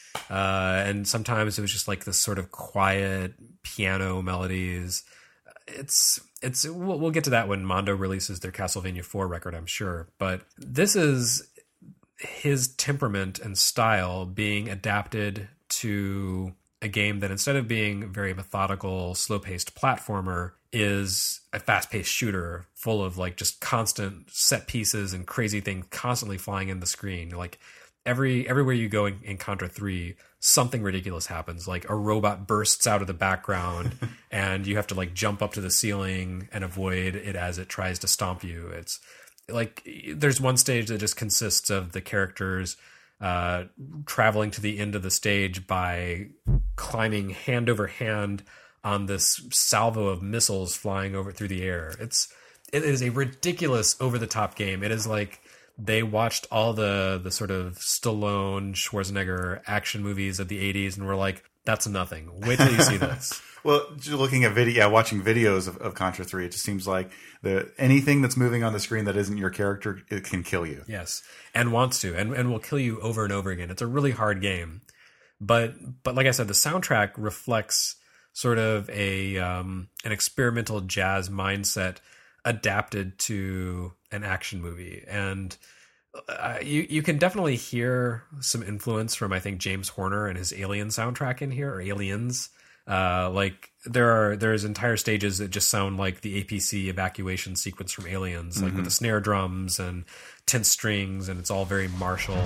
uh, and sometimes it was just like this sort of quiet piano melodies. It's it's we'll, we'll get to that when Mondo releases their Castlevania four record, I'm sure. But this is his temperament and style being adapted to a game that, instead of being very methodical, slow-paced platformer, is a fast-paced shooter full of like just constant set pieces and crazy things constantly flying in the screen. Like every everywhere you go in, in Contra three, something ridiculous happens. Like a robot bursts out of the background and you have to like jump up to the ceiling and avoid it as it tries to stomp you. It's like there's one stage that just consists of the characters uh, traveling to the end of the stage by climbing hand over hand on this salvo of missiles flying over through the air. It's it is a ridiculous over the top game. It is like they watched all the the sort of Stallone, Schwarzenegger action movies of the eighties and were like, that's nothing. Wait till you see this. Well, just looking at video, yeah, watching videos of, of Contra three, it just seems like the anything that's moving on the screen that isn't your character, it can kill you. Yes, and wants to, and and will kill you over and over again. It's a really hard game, but but like I said, the soundtrack reflects sort of a um, an experimental jazz mindset adapted to an action movie, and uh, you you can definitely hear some influence from I think James Horner and his Alien soundtrack in here, or Aliens. Uh, like there are there's entire stages that just sound like the A P C evacuation sequence from Aliens, like mm-hmm. with the snare drums and tense strings, and it's all very martial.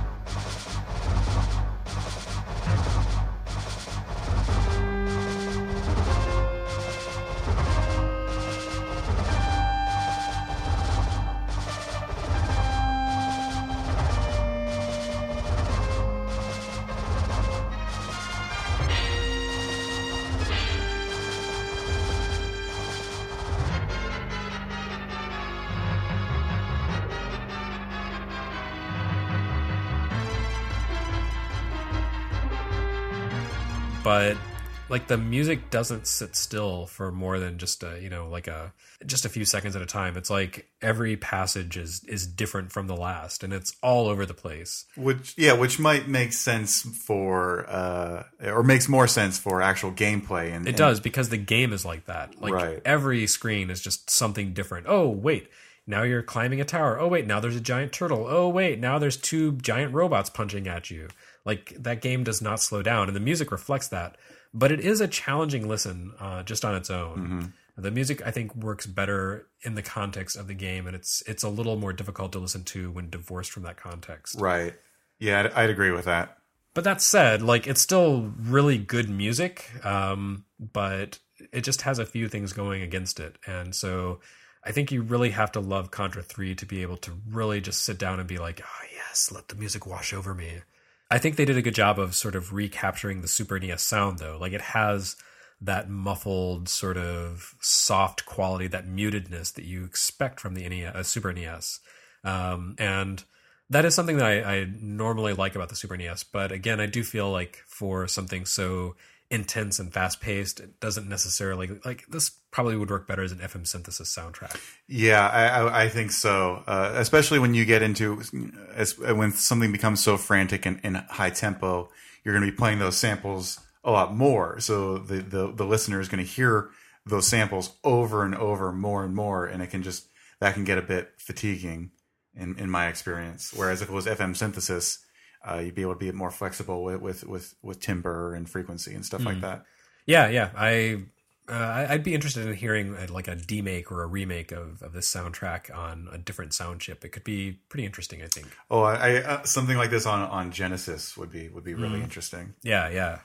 But like the music doesn't sit still for more than just a, you know, like a just a few seconds at a time. It's like every passage is is different from the last, and it's all over the place. Which yeah, which might make sense for uh, or makes more sense for actual gameplay. And it and, does, because the game is like that. Like right. every screen is just something different. Oh wait, now you're climbing a tower. Oh wait, now there's a giant turtle. Oh wait, now there's two giant robots punching at you. Like that game does not slow down, and the music reflects that. But it is a challenging listen uh, just on its own. Mm-hmm. The music, I think, works better in the context of the game, and it's it's a little more difficult to listen to when divorced from that context. Right. Yeah, I'd, I'd agree with that. But that said, like it's still really good music, um, but it just has a few things going against it. And so I think you really have to love Contra three to be able to really just sit down and be like, oh yes, let the music wash over me. I think they did a good job of sort of recapturing the Super N E S sound, though. Like it has that muffled sort of soft quality, that mutedness that you expect from the N E S, uh, Super N E S. Um, and that is something that I, I normally like about the Super N E S. But again, I do feel like for something so intense and fast paced, it doesn't necessarily like this probably would work better as an F M synthesis soundtrack. Yeah, I, I, I think so. Uh, especially when you get into as when something becomes so frantic and, and high tempo, you're going to be playing those samples a lot more. So the the, the listener is going to hear those samples over and over, more and more, and it can just that can get a bit fatiguing in in my experience. Whereas if it was F M synthesis, Uh, you'd be able to be more flexible with with with, with timbre and frequency and stuff mm. like that. Yeah, yeah. I uh, I'd be interested in hearing a, like a demake or a remake of, of this soundtrack on a different sound chip. It could be pretty interesting, I think. Oh, I, uh, something like this on, on Genesis would be would be really mm. interesting. Yeah, yeah.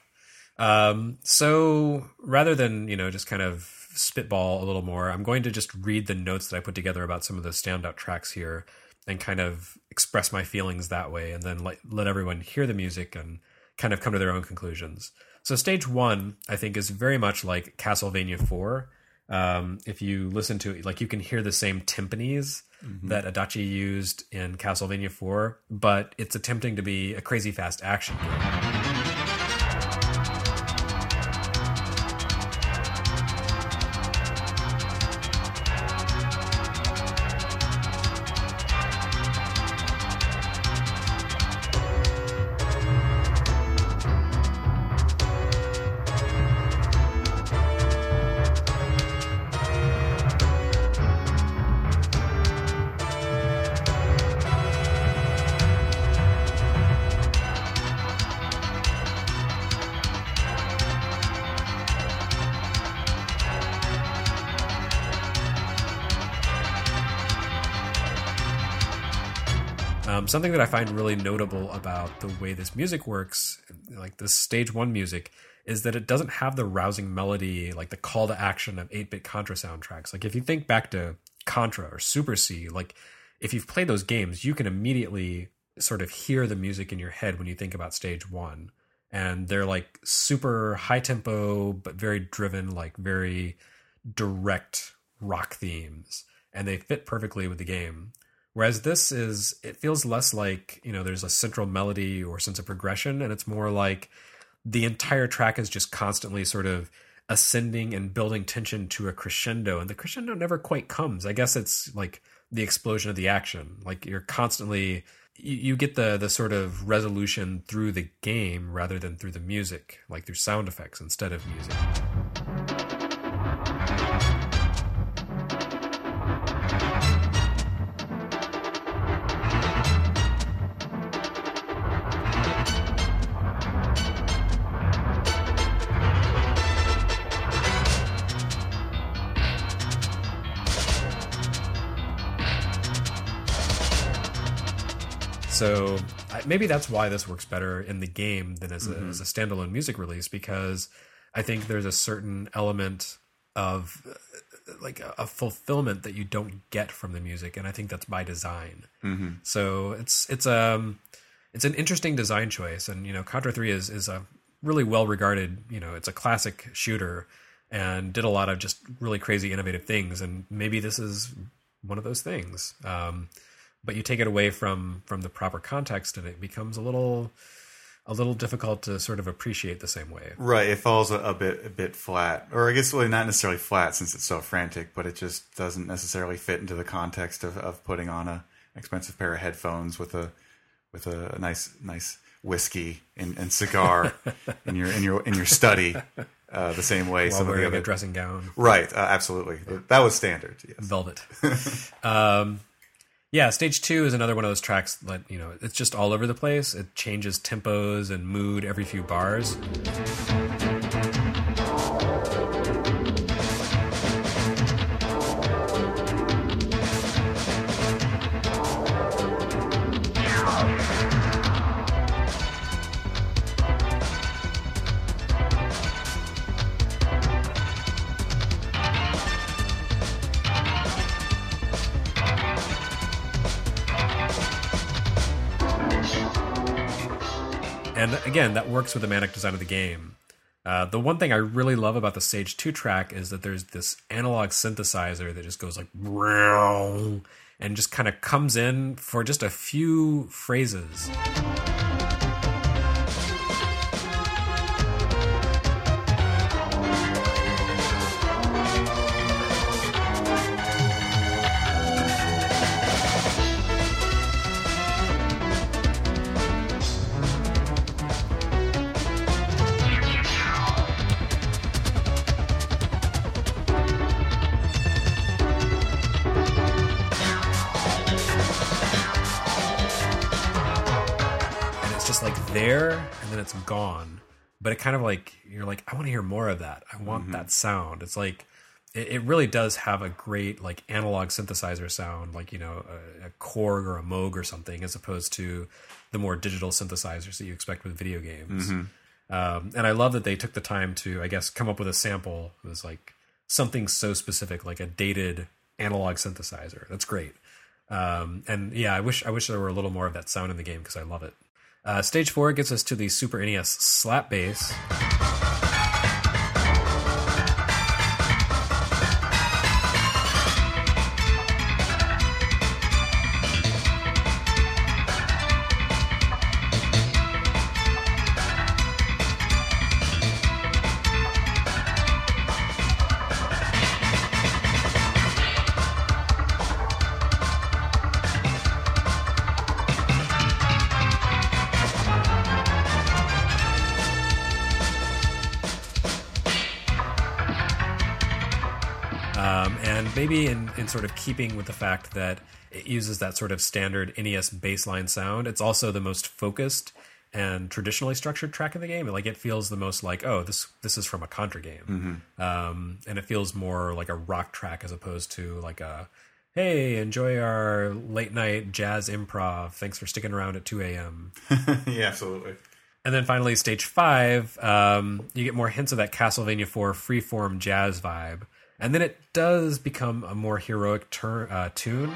Um, so rather than you know just kind of spitball a little more, I'm going to just read the notes that I put together about some of the standout tracks here, and kind of express my feelings that way, and then let, let everyone hear the music and kind of come to their own conclusions. So stage one, I think, is very much like Castlevania four. Um, if you listen to it, like you can hear the same timpanis mm-hmm. that Adachi used in Castlevania four, but it's attempting to be a crazy fast action game. Um, something that I find really notable about the way this music works, like this stage one music, is that it doesn't have the rousing melody, like the call to action of eight-bit Contra soundtracks. Like if you think back to Contra or Super C, like if you've played those games, you can immediately sort of hear the music in your head when you think about stage one. and they're like super high tempo but very driven, like very direct rock themes, and they fit perfectly with the game. Whereas this is, it feels less like, you know, there's a central melody or sense of progression, and it's more like the entire track is just constantly sort of ascending and building tension to a crescendo, and the crescendo never quite comes. I guess it's like the explosion of the action. Like you're constantly, you, you get the the sort of resolution through the game rather than through the music, like through sound effects instead of music. So maybe that's why this works better in the game than as a, mm-hmm. as a standalone music release, because I think there's a certain element of uh, like a, a fulfillment that you don't get from the music, and I think that's by design. Mm-hmm. So it's it's um it's an interesting design choice, and you know, Contra three is is a really well regarded, you know, it's a classic shooter and did a lot of just really crazy innovative things, and maybe this is one of those things. Um, But you take it away from from the proper context, and it becomes a little a little difficult to sort of appreciate the same way. Right, it falls a, a bit a bit flat, or I guess really not necessarily flat since it's so frantic, but it just doesn't necessarily fit into the context of, of putting on a expensive pair of headphones with a with a nice nice whiskey and, and cigar in your in your in your study uh, the same way. While some wearing of the other a dressing gown, right? Uh, absolutely, that was standard. Yes. Velvet. um, Yeah, stage two is another one of those tracks that, you know, it's just all over the place. It changes tempos and mood every few bars. And again, that works with the manic design of the game. Uh, the one thing I really love about the stage two track is that there's this analog synthesizer that just goes like and just kind of comes in for just a few phrases. There, and then it's gone, but it kind of like, you're like, I want to hear more of that. I want mm-hmm. that sound. It's like, it, it really does have a great like analog synthesizer sound, like, you know, a, a Korg or a Moog or something, as opposed to the more digital synthesizers that you expect with video games. Mm-hmm. Um, and I love that they took the time to, I guess, come up with a sample. It was like something so specific, like a dated analog synthesizer. That's great. Um, and yeah, I wish I wish there were a little more of that sound in the game, because I love it. Uh, stage four gets us to the Super N E S slap bass. Um, and maybe in, in sort of keeping with the fact that it uses that sort of standard N E S baseline sound, it's also the most focused and traditionally structured track in the game. Like, it feels the most like, oh, this this is from a Contra game. Mm-hmm. Um, and it feels more like a rock track as opposed to like a, hey, enjoy our late night jazz improv. Thanks for sticking around at two a.m. Yeah, absolutely. And then finally, stage five, um, you get more hints of that Castlevania four freeform jazz vibe. And then it does become a more heroic tur- uh, tune.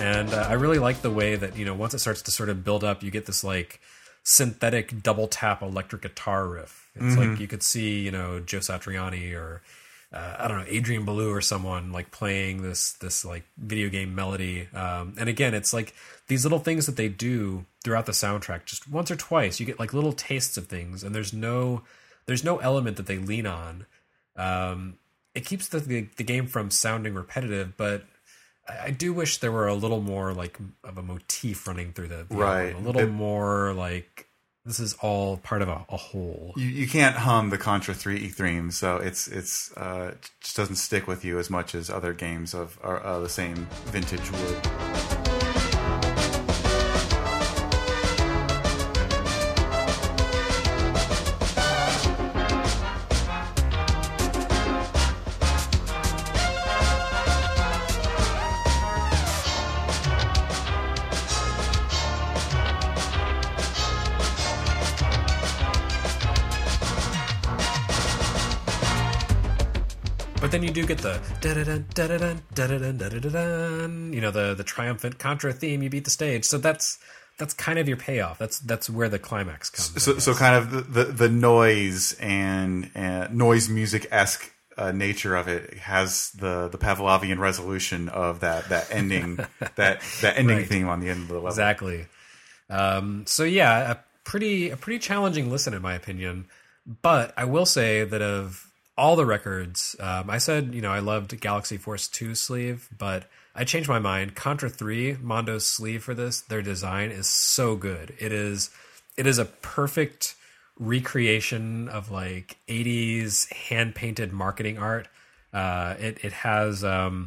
And uh, I really like the way that, you know, once it starts to sort of build up, you get this like synthetic double tap electric guitar riff. It's mm-hmm. like you could see, you know, Joe Satriani or uh, I don't know, Adrian Belew or someone like playing this this like video game melody. Um, and again, it's like these little things that they do throughout the soundtrack, just once or twice. You get like little tastes of things, and there's no there's no element that they lean on. Um, it keeps the, the the game from sounding repetitive, but I, I do wish there were a little more like of a motif running through the, the right, album. A little it, more like. This is all part of a, a whole. You, you can't hum the Contra three theme, so it's it's uh, it just doesn't stick with you as much as other games of uh, the same vintage would. But then you do get the da-da-dun, da-da-dun, da-da-dun, da-da-dun, you know, the the triumphant Contra theme. You beat the stage, so that's that's kind of your payoff. That's that's where the climax comes. So, so kind of the, the, the noise and uh, noise music esque uh, nature of it has the the Pavlovian resolution of that that ending that that ending right. theme on the end of the level. Exactly. Um, so yeah, a pretty a pretty challenging listen in my opinion. But I will say that of all the records, um, I said, you know, I loved Galaxy Force two's sleeve, but I changed my mind. Contra three, Mondo's sleeve for this, their design is so good. It is, it is a perfect recreation of like eighties hand-painted marketing art. Uh, it, it has, um,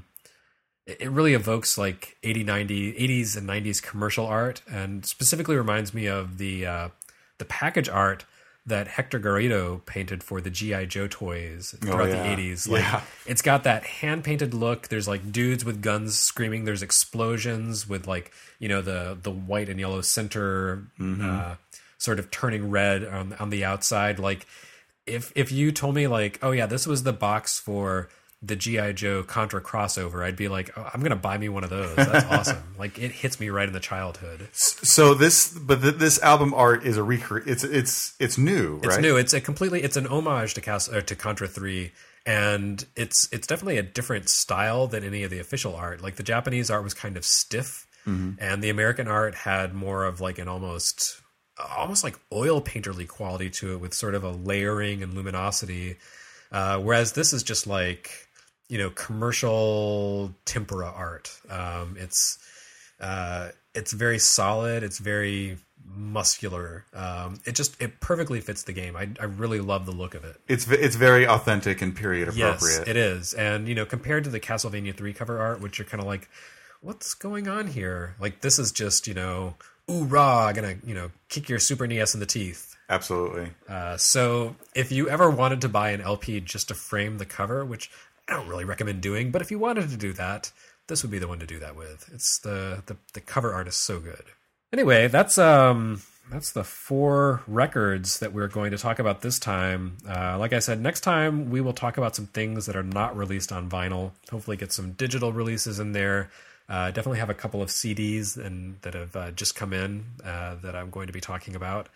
it really evokes like eighty, ninety, eighties and nineties commercial art, and specifically reminds me of the, uh, the package art that Hector Garrido painted for the G I. Joe toys throughout oh, yeah. the eighties. Like, yeah. It's got that hand-painted look. There's like dudes with guns screaming. There's explosions with like, you know, the the white and yellow center mm-hmm. uh, sort of turning red on, on the outside. Like, if if you told me like, oh yeah, this was the box for the G I. Joe Contra crossover, I'd be like, oh, I'm gonna buy me one of those. That's awesome. Like, it hits me right in the childhood. So this, but th- this album art is a recre. It's it's it's new, right? It's new. It's a completely. It's an homage to Cas- uh, to Contra three, and it's it's definitely a different style than any of the official art. Like the Japanese art was kind of stiff, mm-hmm. and the American art had more of like an almost almost like oil painterly quality to it, with sort of a layering and luminosity. Uh, whereas this is just like, you know, commercial tempera art. Um, it's uh, it's very solid. It's very muscular. Um, it just it perfectly fits the game. I I really love the look of it. It's it's very authentic and period appropriate. Yes, it is. And you know, compared to the Castlevania three cover art, which you're kind of like, what's going on here? Like, this is just, you know, ooh rah, gonna, you know, kick your Super N E S in the teeth. Absolutely. Uh, so if you ever wanted to buy an L P just to frame the cover, which I don't really recommend doing, but if you wanted to do that, this would be the one to do that with. It's the the, the cover art is so good. Anyway, that's um that's the four records that we're going to talk about this time. Uh, like I said, next time we will talk about some things that are not released on vinyl. Hopefully, get some digital releases in there. Uh, definitely have a couple of C Ds and that have uh, just come in uh, that I'm going to be talking about.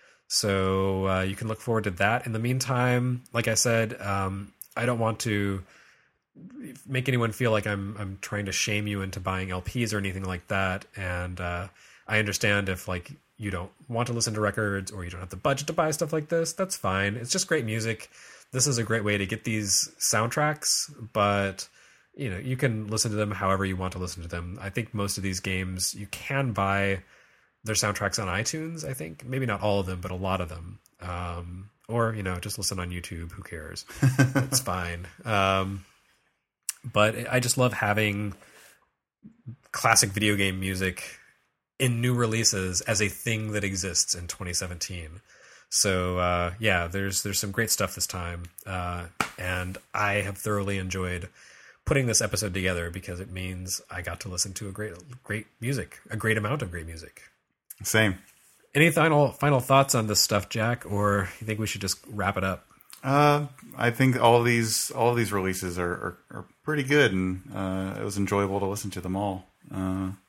So uh, you can look forward to that. In the meantime, like I said, um, I don't want to make anyone feel like I'm I'm trying to shame you into buying L Ps or anything like that. And uh, I understand if like you don't want to listen to records or you don't have the budget to buy stuff like this. That's fine. It's just great music. This is a great way to get these soundtracks, but you know, you can listen to them however you want to listen to them. I think most of these games you can buy their soundtracks on iTunes, I think. Maybe not all of them, but a lot of them. Um, or, you know, just listen on YouTube. Who cares? It's fine. Um, but I just love having classic video game music in new releases as a thing that exists in twenty seventeen. So, uh, yeah, there's there's some great stuff this time. Uh, and I have thoroughly enjoyed putting this episode together because it means I got to listen to a great, great music, a great amount of great music. Same. Any final final thoughts on this stuff, Jack, or you think we should just wrap it up? Uh, I think all of these all of these releases are, are, are pretty good, and uh, it was enjoyable to listen to them all. Uh,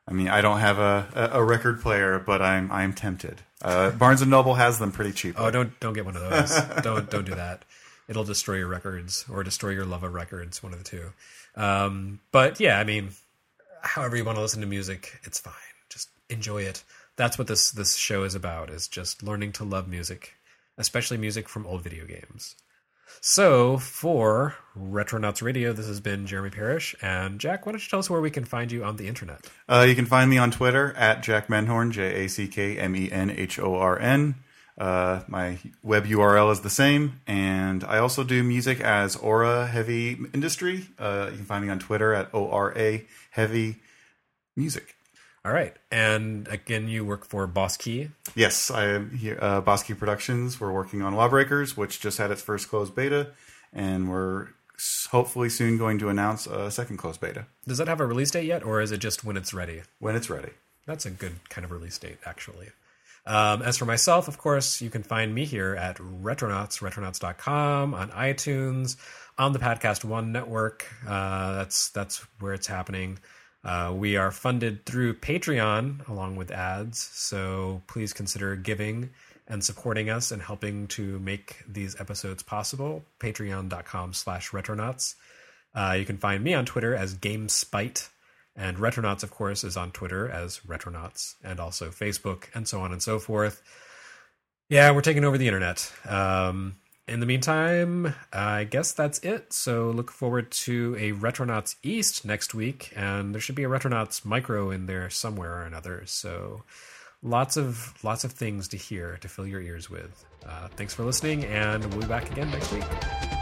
I mean, I don't have a, a record player, but I'm I'm tempted. Uh, Barnes and Noble has them pretty cheap. Oh, don't don't get one of those. don't don't do that. It'll destroy your records or destroy your love of records. One of the two. Um, but yeah, I mean, however you want to listen to music, it's fine. Just enjoy it. That's what this this show is about. Is just learning to love music, especially music from old video games. So, for Retronauts Radio, this has been Jeremy Parrish. And Jack, why don't you tell us where we can find you on the internet? Uh, you can find me on Twitter at Jack Menhorn, J A C K M E N H O R N. Uh, my web U R L is the same. And I also do music as Aura Heavy Industry. Uh, you can find me on Twitter at O R A Heavy Music. All right. And again, you work for Boss Key. Yes, I am here. Uh, Boss Key Productions. We're working on Lawbreakers, which just had its first closed beta, and we're hopefully soon going to announce a second closed beta. Does that have a release date yet, or is it just when it's ready? When it's ready. That's a good kind of release date, actually. Um, as for myself, of course, you can find me here at Retronauts, retronauts dot com, on iTunes, on the Podcast One network. Uh, that's that's where it's happening. Uh, we are funded through Patreon along with ads, so please consider giving and supporting us and helping to make these episodes possible. Patreon.com slash Retronauts. Uh, you can find me on Twitter as GameSpite, and Retronauts, of course, is on Twitter as Retronauts, and also Facebook, and so on and so forth. Yeah, we're taking over the internet. Um... In the meantime, I guess that's it. So look forward to a Retronauts East next week, and there should be a Retronauts Micro in there somewhere or another. So lots of lots of things to hear, to fill your ears with. Uh, thanks for listening, and we'll be back again next week.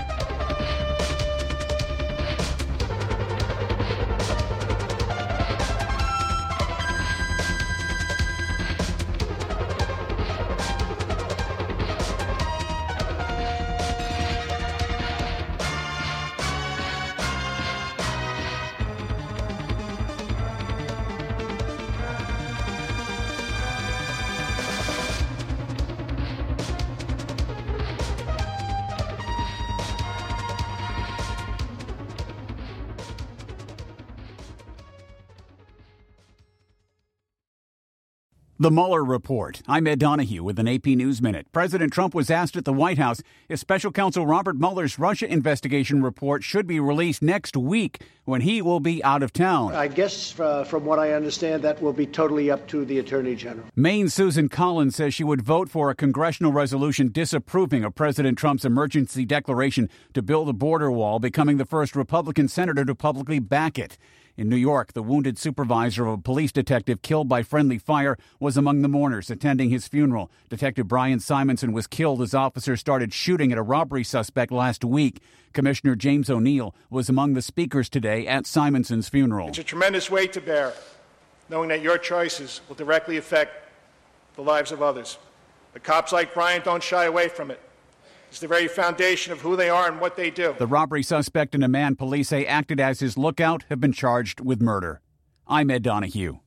The Mueller Report. I'm Ed Donahue with an A P News Minute. President Trump was asked at the White House if Special Counsel Robert Mueller's Russia investigation report should be released next week when he will be out of town. I guess, uh, from what I understand, that will be totally up to the Attorney General. Maine's Susan Collins says she would vote for a congressional resolution disapproving of President Trump's emergency declaration to build a border wall, becoming the first Republican senator to publicly back it. In New York, the wounded supervisor of a police detective killed by friendly fire was among the mourners attending his funeral. Detective Brian Simonson was killed as officers started shooting at a robbery suspect last week. Commissioner James O'Neill was among the speakers today at Simonson's funeral. It's a tremendous weight to bear, knowing that your choices will directly affect the lives of others. But cops like Brian don't shy away from it. It's the very foundation of who they are and what they do. The robbery suspect and a man police say acted as his lookout have been charged with murder. I'm Ed Donahue.